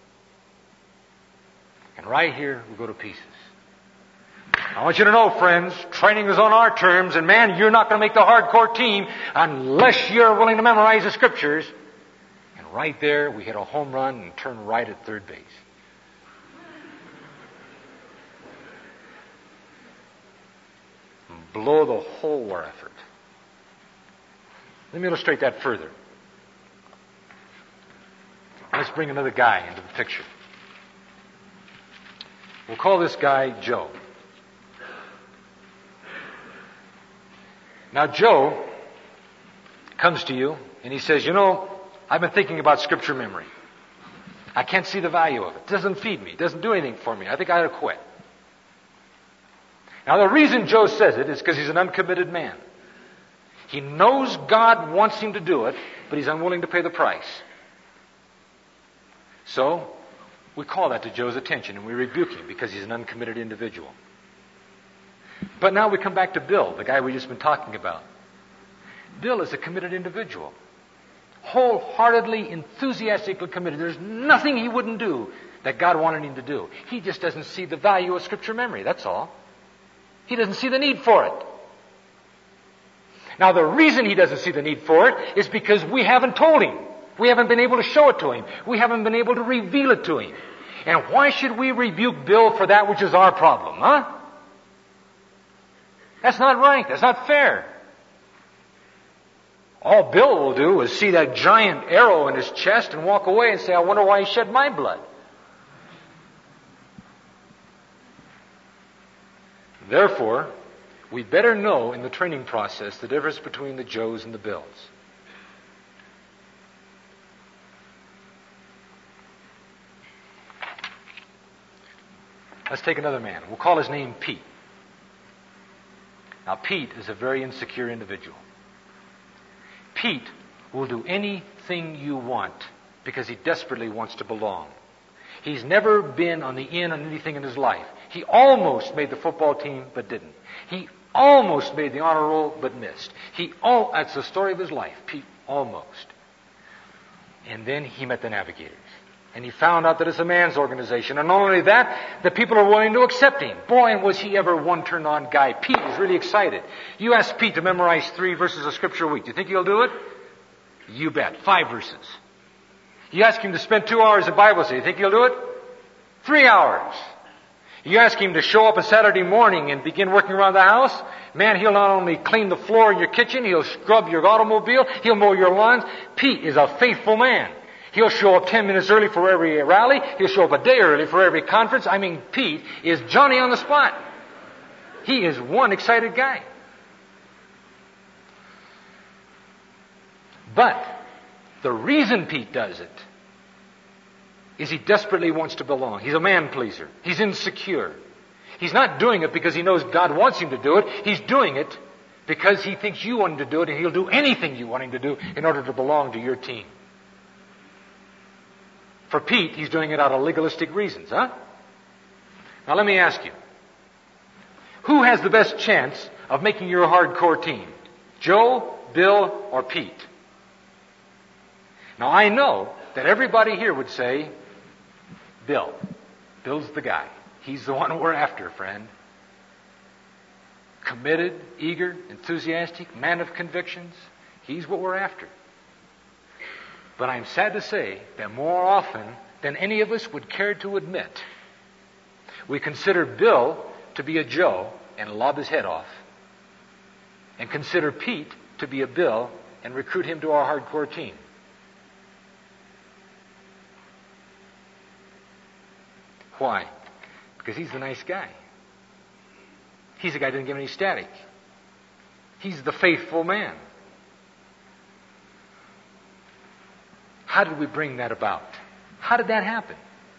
And right here, we go to pieces. I want you to know, friends, training is on our terms, and man, you're not going to make the hardcore team unless you're willing to memorize the Scriptures. And right there, we hit a home run and turn right at third base. And blow the whole war effort. Let me illustrate that further. Let's bring another guy into the picture. We'll call this guy Joe. Now, Joe comes to you and he says, I've been thinking about Scripture memory. I can't see the value of it. It doesn't feed me. It doesn't do anything for me. I think I ought to quit. Now, the reason Joe says it is because he's an uncommitted man. He knows God wants him to do it, but he's unwilling to pay the price. So, we call that to Joe's attention and we rebuke him because he's an uncommitted individual. But now we come back to Bill, the guy we've just been talking about. Bill is a committed individual. Wholeheartedly, enthusiastically committed. There's nothing he wouldn't do that God wanted him to do. He just doesn't see the value of Scripture memory, that's all. He doesn't see the need for it. Now, the reason he doesn't see the need for it is because we haven't told him. We haven't been able to show it to him. We haven't been able to reveal it to him. And why should we rebuke Bill for that which is our problem, huh? That's not right. That's not fair. All Bill will do is see that giant arrow in his chest and walk away and say, I wonder why he shed my blood. Therefore, we better know in the training process the difference between the Joes and the Bills. Let's take another man. We'll call his name Pete. Now, Pete is a very insecure individual. Pete will do anything you want because he desperately wants to belong. He's never been on the in on anything in his life. He almost made the football team, but didn't. He almost made the honor roll, but missed. That's the story of his life. Pete almost. And then he met the Navigators. And he found out that it's a man's organization. And not only that, the people are willing to accept him. Boy, and was he ever one turned-on guy. Pete was really excited. You ask Pete to memorize 3 verses of Scripture a week. Do you think he'll do it? You bet. 5 verses. You ask him to spend 2 hours in Bible study. Do you think he'll do it? 3 hours. You ask him to show up a Saturday morning and begin working around the house. Man, he'll not only clean the floor in your kitchen, he'll scrub your automobile, he'll mow your lawns. Pete is a faithful man. He'll show up 10 minutes early for every rally. He'll show up a day early for every conference. I mean, Pete is Johnny on the spot. He is one excited guy. But the reason Pete does it is he desperately wants to belong. He's a man pleaser. He's insecure. He's not doing it because he knows God wants him to do it. He's doing it because he thinks you want him to do it, and he'll do anything you want him to do in order to belong to your team. For Pete, he's doing it out of legalistic reasons, huh? Now let me ask you, who has the best chance of making your hardcore team? Joe, Bill, or Pete? Now I know that everybody here would say, Bill. Bill's the guy. He's the one we're after, friend. Committed, eager, enthusiastic, man of convictions. He's what we're after. But I'm sad to say that more often than any of us would care to admit, we consider Bill to be a Joe and lob his head off, and consider Pete to be a Bill and recruit him to our hardcore team? Why? Because he's the nice guy. He's the guy who didn't give any static. He's the faithful man. How did we bring that about? How did that happen?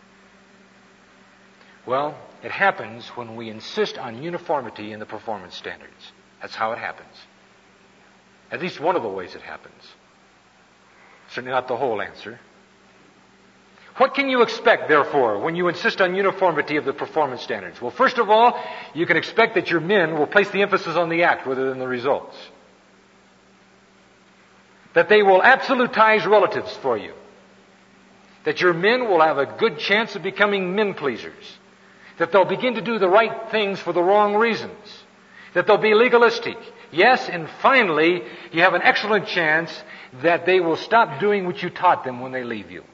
Well, it happens when we insist on uniformity in the performance standards. That's how it happens. At least one of the ways it happens. Certainly not the whole answer. What can you expect, therefore, when you insist on uniformity of the performance standards? Well, first of all, you can expect that your men will place the emphasis on the act rather than the results. That they will absolutize relatives for you. That your men will have a good chance of becoming men pleasers. That they'll begin to do the right things for the wrong reasons. That they'll be legalistic. Yes, and finally, you have an excellent chance that they will stop doing what you taught them when they leave you.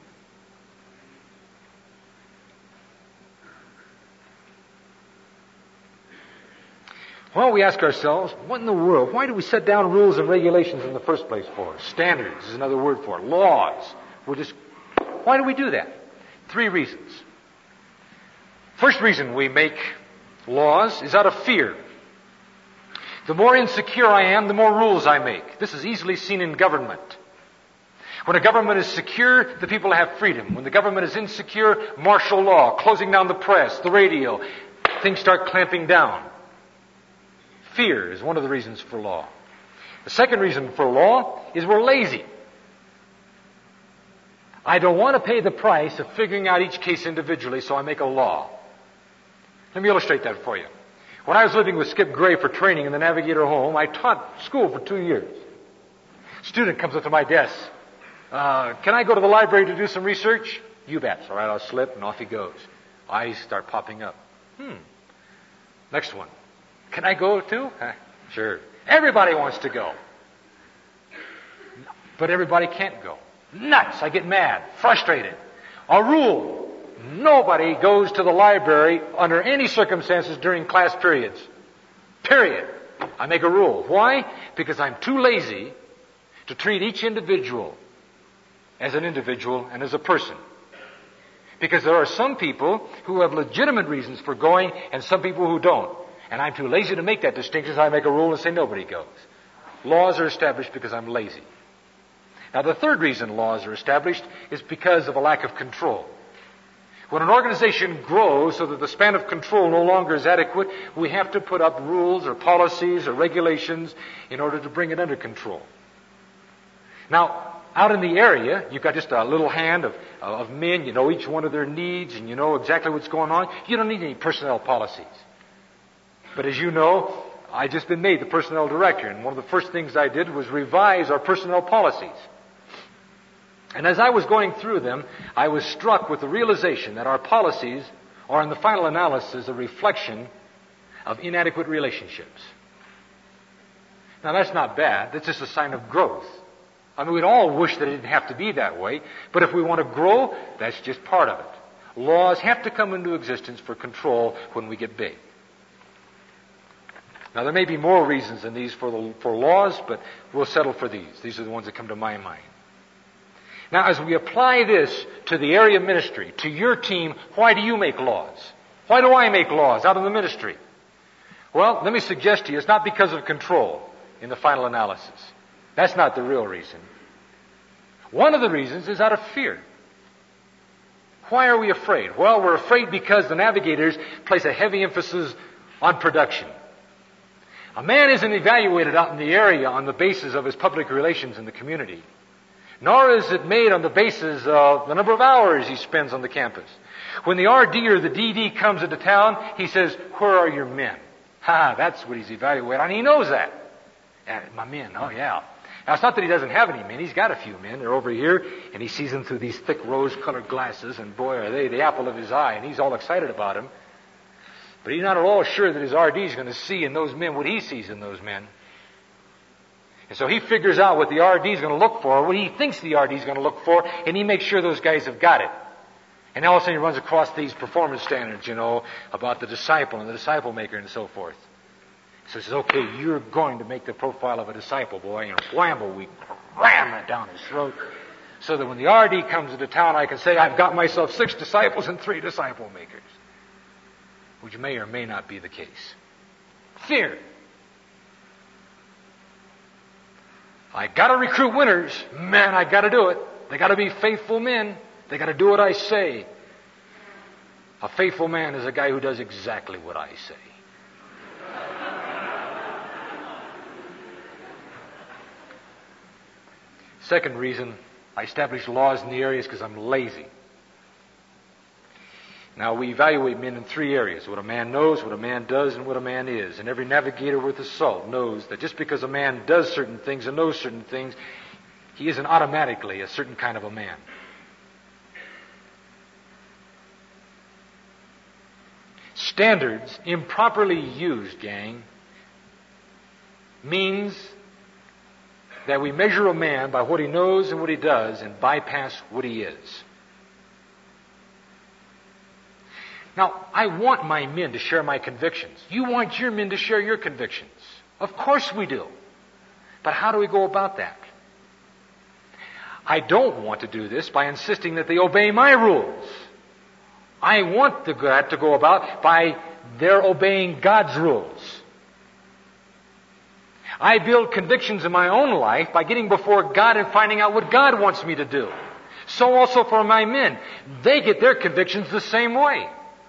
Well, we ask ourselves, what in the world? Why do we set down rules and regulations in the first place for? Standards is another word for it. Laws. Why do we do that? 3 reasons. First reason we make laws is out of fear. The more insecure I am, the more rules I make. This is easily seen in government. When a government is secure, the people have freedom. When the government is insecure, martial law, closing down the press, the radio, things start clamping down. Fear is one of the reasons for law. The second reason for law is we're lazy. I don't want to pay the price of figuring out each case individually, so I make a law. Let me illustrate that for you. When I was living with Skip Gray for training in the Navigator home, I taught school for 2 years. A student comes up to my desk. Can I go to the library to do some research? You bet. All right, I'll slip, and off he goes. Eyes start popping up. Next one. Can I go too? Sure. Everybody wants to go. But everybody can't go. Nuts. I get mad. Frustrated. A rule. Nobody goes to the library under any circumstances during class periods. Period. I make a rule. Why? Because I'm too lazy to treat each individual as an individual and as a person. Because there are some people who have legitimate reasons for going and some people who don't. And I'm too lazy to make that distinction, so I make a rule and say nobody goes. Laws are established because I'm lazy. Now, the third reason laws are established is because of a lack of control. When an organization grows so that the span of control no longer is adequate, we have to put up rules or policies or regulations in order to bring it under control. Now, out in the area, you've got just a little hand of men. You know each one of their needs and you know exactly what's going on. You don't need any personnel policies. But as you know, I've just been made the personnel director, and one of the first things I did was revise our personnel policies. And as I was going through them, I was struck with the realization that our policies are, in the final analysis, a reflection of inadequate relationships. Now, that's not bad. That's just a sign of growth. I mean, we'd all wish that it didn't have to be that way, but if we want to grow, that's just part of it. Laws have to come into existence for control when we get big. Now, there may be more reasons than these for laws, but we'll settle for these. These are the ones that come to my mind. Now, as we apply this to the area ministry, to your team, why do you make laws? Why do I make laws out of the ministry? Well, let me suggest to you, it's not because of control in the final analysis. That's not the real reason. One of the reasons is out of fear. Why are we afraid? Well, we're afraid because the navigators place a heavy emphasis on production. A man isn't evaluated out in the area on the basis of his public relations in the community. Nor is it made on the basis of the number of hours he spends on the campus. When the RD or the DD comes into town, he says, "Where are your men?" That's what he's evaluated on. He knows that. My men, oh yeah. Now, it's not that he doesn't have any men. He's got a few men. They're over here, and he sees them through these thick rose-colored glasses, and boy, are they the apple of his eye, and he's all excited about them. But he's not at all sure that his RD is going to see in those men what he sees in those men. And so he figures out what the RD is going to look for, what he thinks the RD is going to look for, and he makes sure those guys have got it. And all of a sudden he runs across these performance standards, about the disciple and the disciple maker and so forth. So he says, okay, you're going to make the profile of a disciple, boy. And whammo, we ram it down his throat. So that when the RD comes into town, I can say, I've got myself 6 disciples and 3 disciple makers. Which may or may not be the case. Fear. I gotta recruit winners. Man, I gotta do it. They gotta be faithful men. They gotta do what I say. A faithful man is a guy who does exactly what I say. Second reason, I establish laws in the areas because I'm lazy. Now, we evaluate men in 3 areas: what a man knows, what a man does, and what a man is. And every navigator worth his salt knows that just because a man does certain things and knows certain things, he isn't automatically a certain kind of a man. Standards, improperly used, gang, means that we measure a man by what he knows and what he does and bypass what he is. Now, I want my men to share my convictions. You want your men to share your convictions. Of course we do. But how do we go about that? I don't want to do this by insisting that they obey my rules. I want that to go about by their obeying God's rules. I build convictions in my own life by getting before God and finding out what God wants me to do. So also for my men. They get their convictions the same way.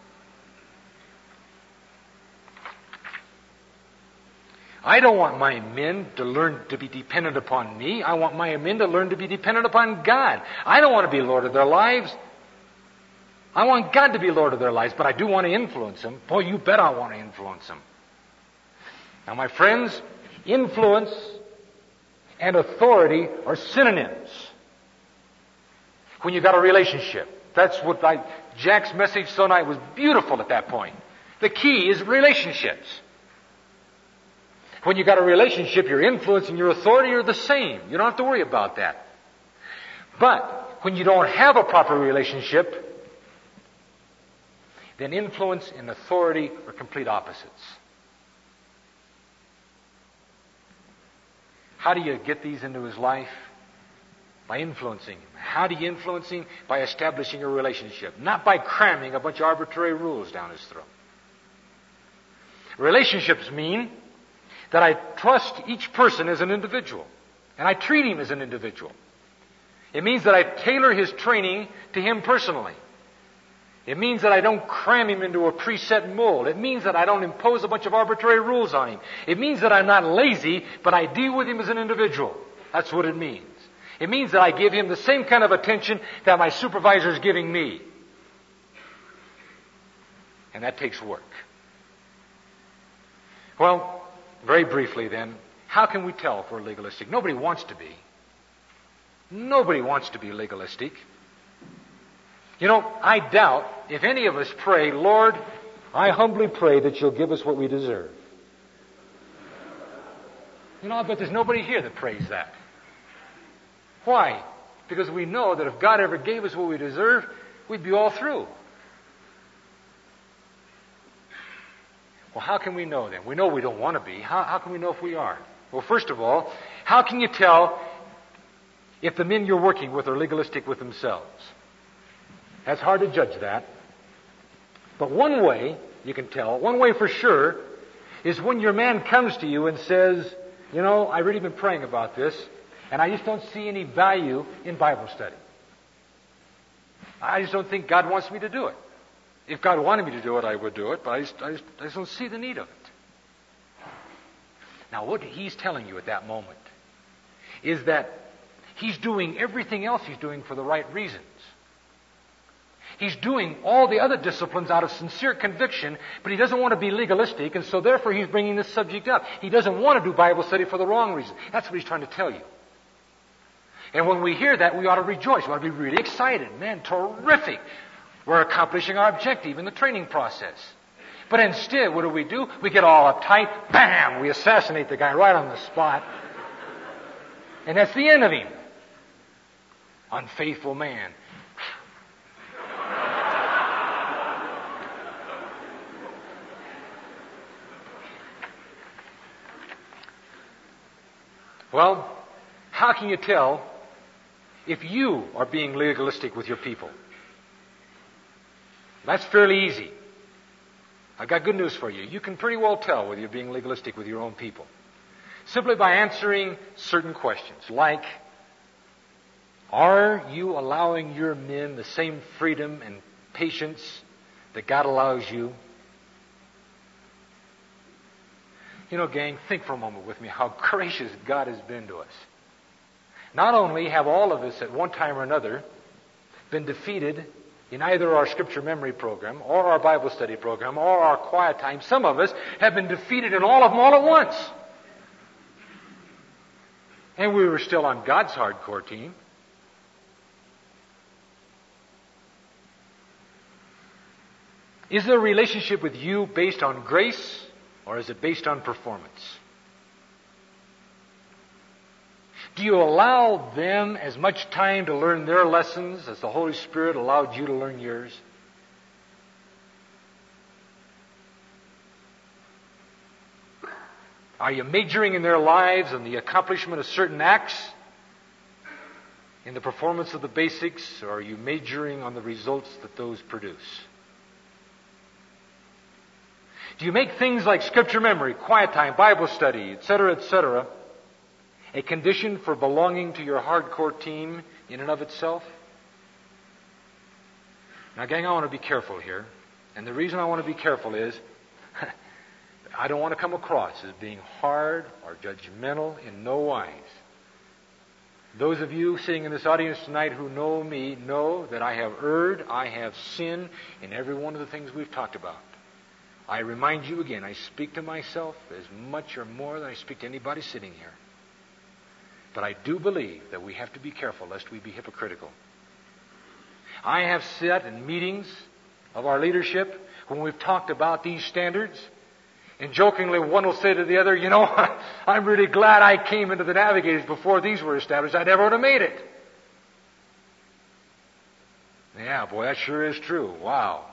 I don't want my men to learn to be dependent upon me. I want my men to learn to be dependent upon God. I don't want to be Lord of their lives. I want God to be Lord of their lives, but I do want to influence them. Boy, you bet I want to influence them. Now, my friends, influence and authority are synonyms when you've got a relationship. That's what Jack's message tonight was beautiful at that point. The key is relationships. When you've got a relationship, your influence and your authority are the same. You don't have to worry about that. But when you don't have a proper relationship, then influence and authority are complete opposites. How do you get these into his life? By influencing him. How do you influence him? By establishing a relationship. Not by cramming a bunch of arbitrary rules down his throat. Relationships mean that I trust each person as an individual. And I treat him as an individual. It means that I tailor his training to him personally. It means that I don't cram him into a preset mold. It means that I don't impose a bunch of arbitrary rules on him. It means that I'm not lazy, but I deal with him as an individual. That's what it means. It means that I give him the same kind of attention that my supervisor is giving me. And that takes work. Well, very briefly then, how can we tell if we're legalistic? Nobody wants to be. Nobody wants to be legalistic. You know, I doubt if any of us pray, Lord, I humbly pray that you'll give us what we deserve. You know, I bet there's nobody here that prays that. Why? Because we know that if God ever gave us what we deserve, we'd be all through. Well, how can we know then? We know we don't want to be. How can we know if we are? Well, first of all, how can you tell if the men you're working with are legalistic with themselves? That's hard to judge that. But one way you can tell, one way for sure, is when your man comes to you and says, you know, I've really been praying about this, and I just don't see any value in Bible study. I just don't think God wants me to do it. If God wanted me to do it, I would do it, but I just don't see the need of it. Now, what he's telling you at that moment is that he's doing everything else he's doing for the right reasons. He's doing all the other disciplines out of sincere conviction, but he doesn't want to be legalistic, and so therefore he's bringing this subject up. He doesn't want to do Bible study for the wrong reason. That's what he's trying to tell you. And when we hear that, we ought to rejoice. We ought to be really excited. Man, terrific. We're accomplishing our objective in the training process. But instead, what do? We get all uptight. Bam! We assassinate the guy right on the spot. And that's the end of him. Unfaithful man. Well, how can you tell if you are being legalistic with your people? That's fairly easy. I've got good news for you. You can pretty well tell whether you're being legalistic with your own people. Simply by answering certain questions, like, are you allowing your men the same freedom and patience that God allows you? You know, gang, think for a moment with me how gracious God has been to us. Not only have all of us at one time or another been defeated in either our scripture memory program or our Bible study program or our quiet time, some of us have been defeated in all of them all at once. And we were still on God's hardcore team. Is the relationship with you based on grace, or is it based on performance? Do you allow them as much time to learn their lessons as the Holy Spirit allowed you to learn yours? Are you majoring in their lives and the accomplishment of certain acts, in the performance of the basics, or are you majoring on the results that those produce? Do you make things like scripture memory, quiet time, Bible study, etc., a condition for belonging to your hardcore team in and of itself? Now, gang, I want to be careful here. And the reason I want to be careful is I don't want to come across as being hard or judgmental in no wise. Those of you sitting in this audience tonight who know me know that I have erred, I have sinned in every one of the things we've talked about. I remind you again, I speak to myself as much or more than I speak to anybody sitting here. But I do believe that we have to be careful lest we be hypocritical. I have sat in meetings of our leadership when we've talked about these standards, and jokingly one will say to the other, you know, I'm really glad I came into the Navigators before these were established. I never would have made it. Yeah, boy, that sure is true. Wow.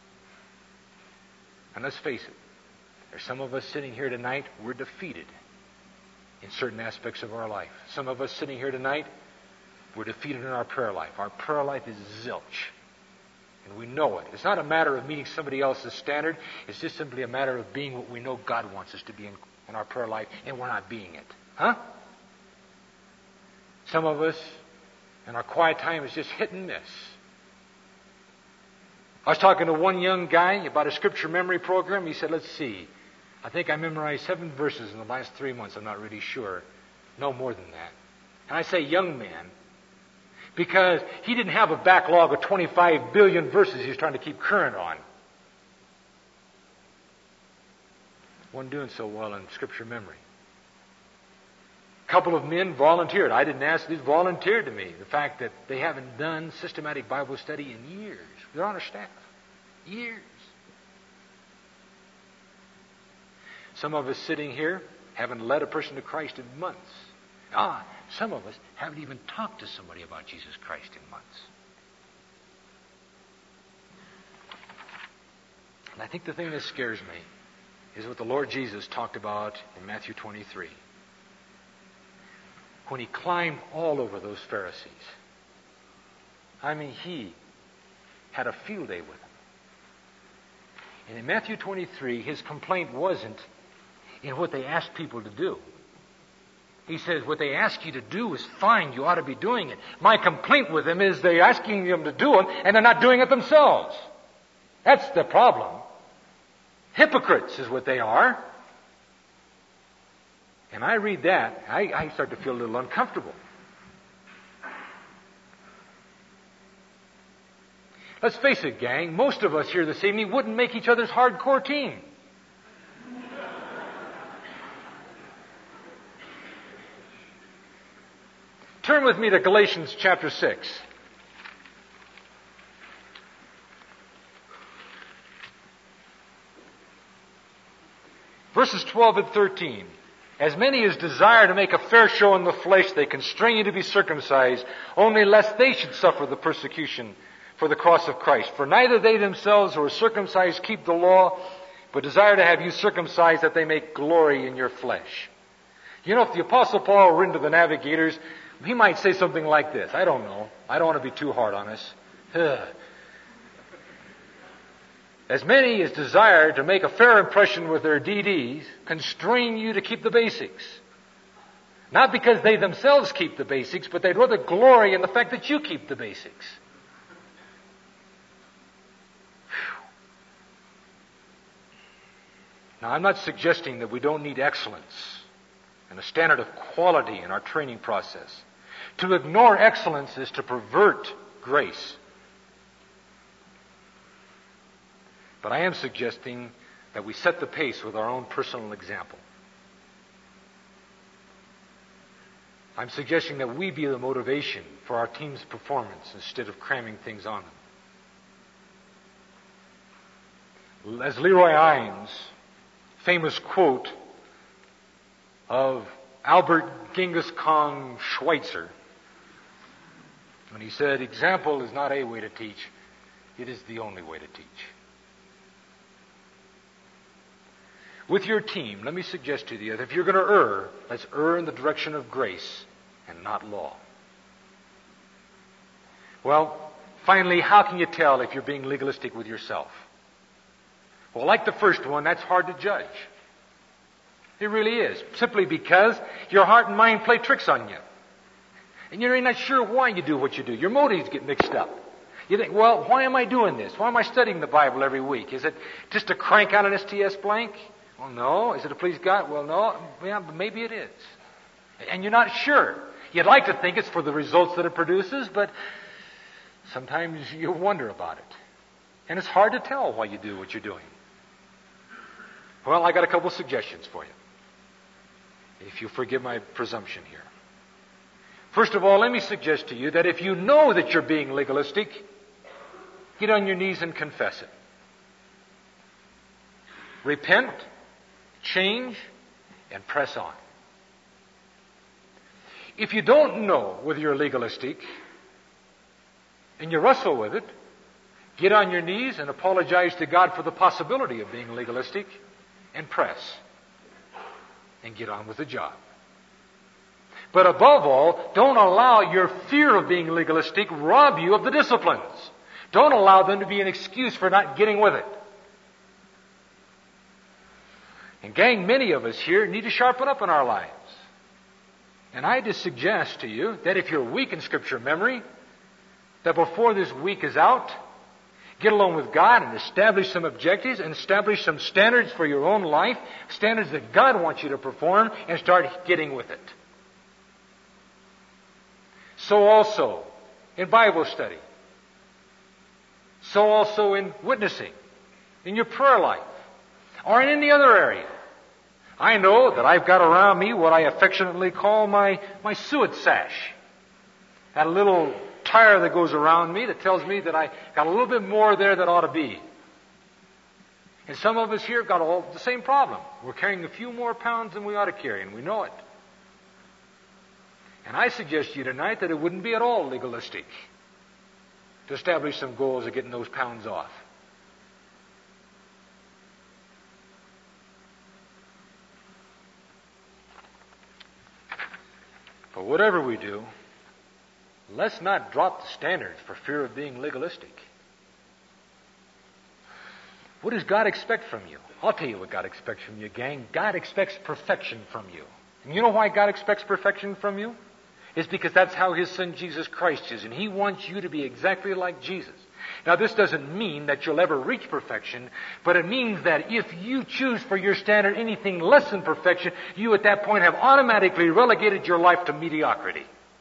And let's face it, there's some of us sitting here tonight, we're defeated in certain aspects of our life. Some of us sitting here tonight, we're defeated in our prayer life. Our prayer life is zilch. And we know it. It's not a matter of meeting somebody else's standard. It's just simply a matter of being what we know God wants us to be in our prayer life, and we're not being it. Huh? Some of us, in our quiet time, is just hit and miss. I was talking to one young guy about a scripture memory program. He said, let's see, I think I memorized 7 verses in the last 3 months. I'm not really sure. No more than that. And I say young man because he didn't have a backlog of 25 billion verses he was trying to keep current on. Wasn't doing so well in scripture memory. A couple of men volunteered. I didn't ask, they volunteered to me. The fact that they haven't done systematic Bible study in years. They're on our staff. Years. Some of us sitting here haven't led a person to Christ in months. Some of us haven't even talked to somebody about Jesus Christ in months. And I think the thing that scares me is what the Lord Jesus talked about in Matthew 23. When he climbed all over those Pharisees. I mean, he had a field day with them. And in Matthew 23, his complaint wasn't in what they asked people to do. He says, what they ask you to do is fine, you ought to be doing it. My complaint with them is they're asking them to do it, and they're not doing it themselves. That's the problem. Hypocrites is what they are. And I read that, I start to feel a little uncomfortable. Let's face it, gang, most of us here this evening wouldn't make each other's hardcore team. Turn with me to Galatians chapter 6. Verses 12 and 13. As many as desire to make a fair show in the flesh, they constrain you to be circumcised, only lest they should suffer the persecution for the cross of Christ. For neither they themselves who are circumcised keep the law, but desire to have you circumcised that they may glory in your flesh. You know, if the Apostle Paul were into the navigators, he might say something like this. I don't know. I don't want to be too hard on us. As many as desire to make a fair impression with their DDs constrain you to keep the basics. Not because they themselves keep the basics, but they'd rather glory in the fact that you keep the basics. Now, I'm not suggesting that we don't need excellence and a standard of quality in our training process. To ignore excellence is to pervert grace. But I am suggesting that we set the pace with our own personal example. I'm suggesting that we be the motivation for our team's performance instead of cramming things on them. As Leroy Hines' famous quote of Albert Genghis Khan Schweitzer, when he said, "Example is not a way to teach, it is the only way to teach." With your team, let me suggest to you that if you're going to err, let's err in the direction of grace and not law. Well, finally, how can you tell if you're being legalistic with yourself? Well, like the first one, that's hard to judge. It really is. Simply because your heart and mind play tricks on you. And you're not sure why you do what you do. Your motives get mixed up. You think, well, why am I doing this? Why am I studying the Bible every week? Is it just to crank out an STS blank? Well, no. Is it to please God? Well, no. Yeah, but maybe it is. And you're not sure. You'd like to think it's for the results that it produces, but sometimes you wonder about it. And it's hard to tell why you do what you're doing. Well, I got a couple suggestions for you, if you forgive my presumption here. First of all, let me suggest to you that if you know that you're being legalistic, get on your knees and confess it. Repent, change, and press on. If you don't know whether you're legalistic, and you wrestle with it, get on your knees and apologize to God for the possibility of being legalistic, and press, and get on with the job. But above all, don't allow your fear of being legalistic rob you of the disciplines. Don't allow them to be an excuse for not getting with it. And gang, many of us here need to sharpen up in our lives. And I just suggest to you that if you're weak in Scripture memory, that before this week is out, get along with God and establish some objectives and establish some standards for your own life, standards that God wants you to perform, and start getting with it. So also in Bible study. So also in witnessing, in your prayer life, or in any other area. I know that I've got around me what I affectionately call my suet sash. That little tire that goes around me that tells me that I got a little bit more there that ought to be. And some of us here have got all the same problem. We're carrying a few more pounds than we ought to carry, and we know it. And I suggest to you tonight that it wouldn't be at all legalistic to establish some goals of getting those pounds off. But whatever we do, let's not drop the standards for fear of being legalistic. What does God expect from you? I'll tell you what God expects from you, gang. God expects perfection from you. And you know why God expects perfection from you? It's because that's how His Son Jesus Christ is, and He wants you to be exactly like Jesus. Now, this doesn't mean that you'll ever reach perfection, but it means that if you choose for your standard anything less than perfection, you at that point have automatically relegated your life to mediocrity.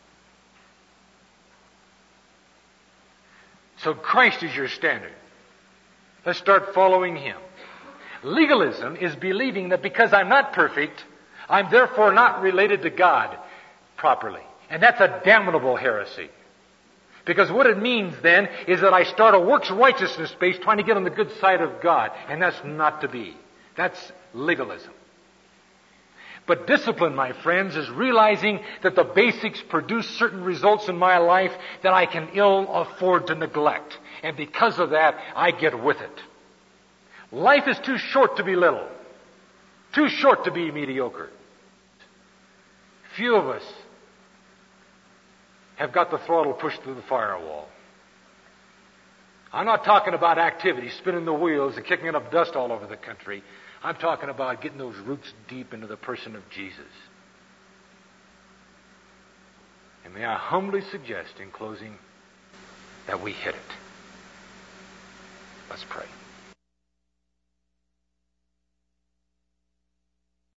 So Christ is your standard. Let's start following Him. Legalism is believing that because I'm not perfect, I'm therefore not related to God properly. And that's a damnable heresy. Because what it means then is that I start a works righteousness base trying to get on the good side of God. And that's not to be. That's legalism. But discipline, my friends, is realizing that the basics produce certain results in my life that I can ill afford to neglect. And because of that, I get with it. Life is too short to be little. Too short to be mediocre. Few of us have got the throttle pushed through the firewall. I'm not talking about activity, spinning the wheels and kicking up dust all over the country. I'm talking about getting those roots deep into the person of Jesus. And may I humbly suggest in closing that we hit it. Let's pray.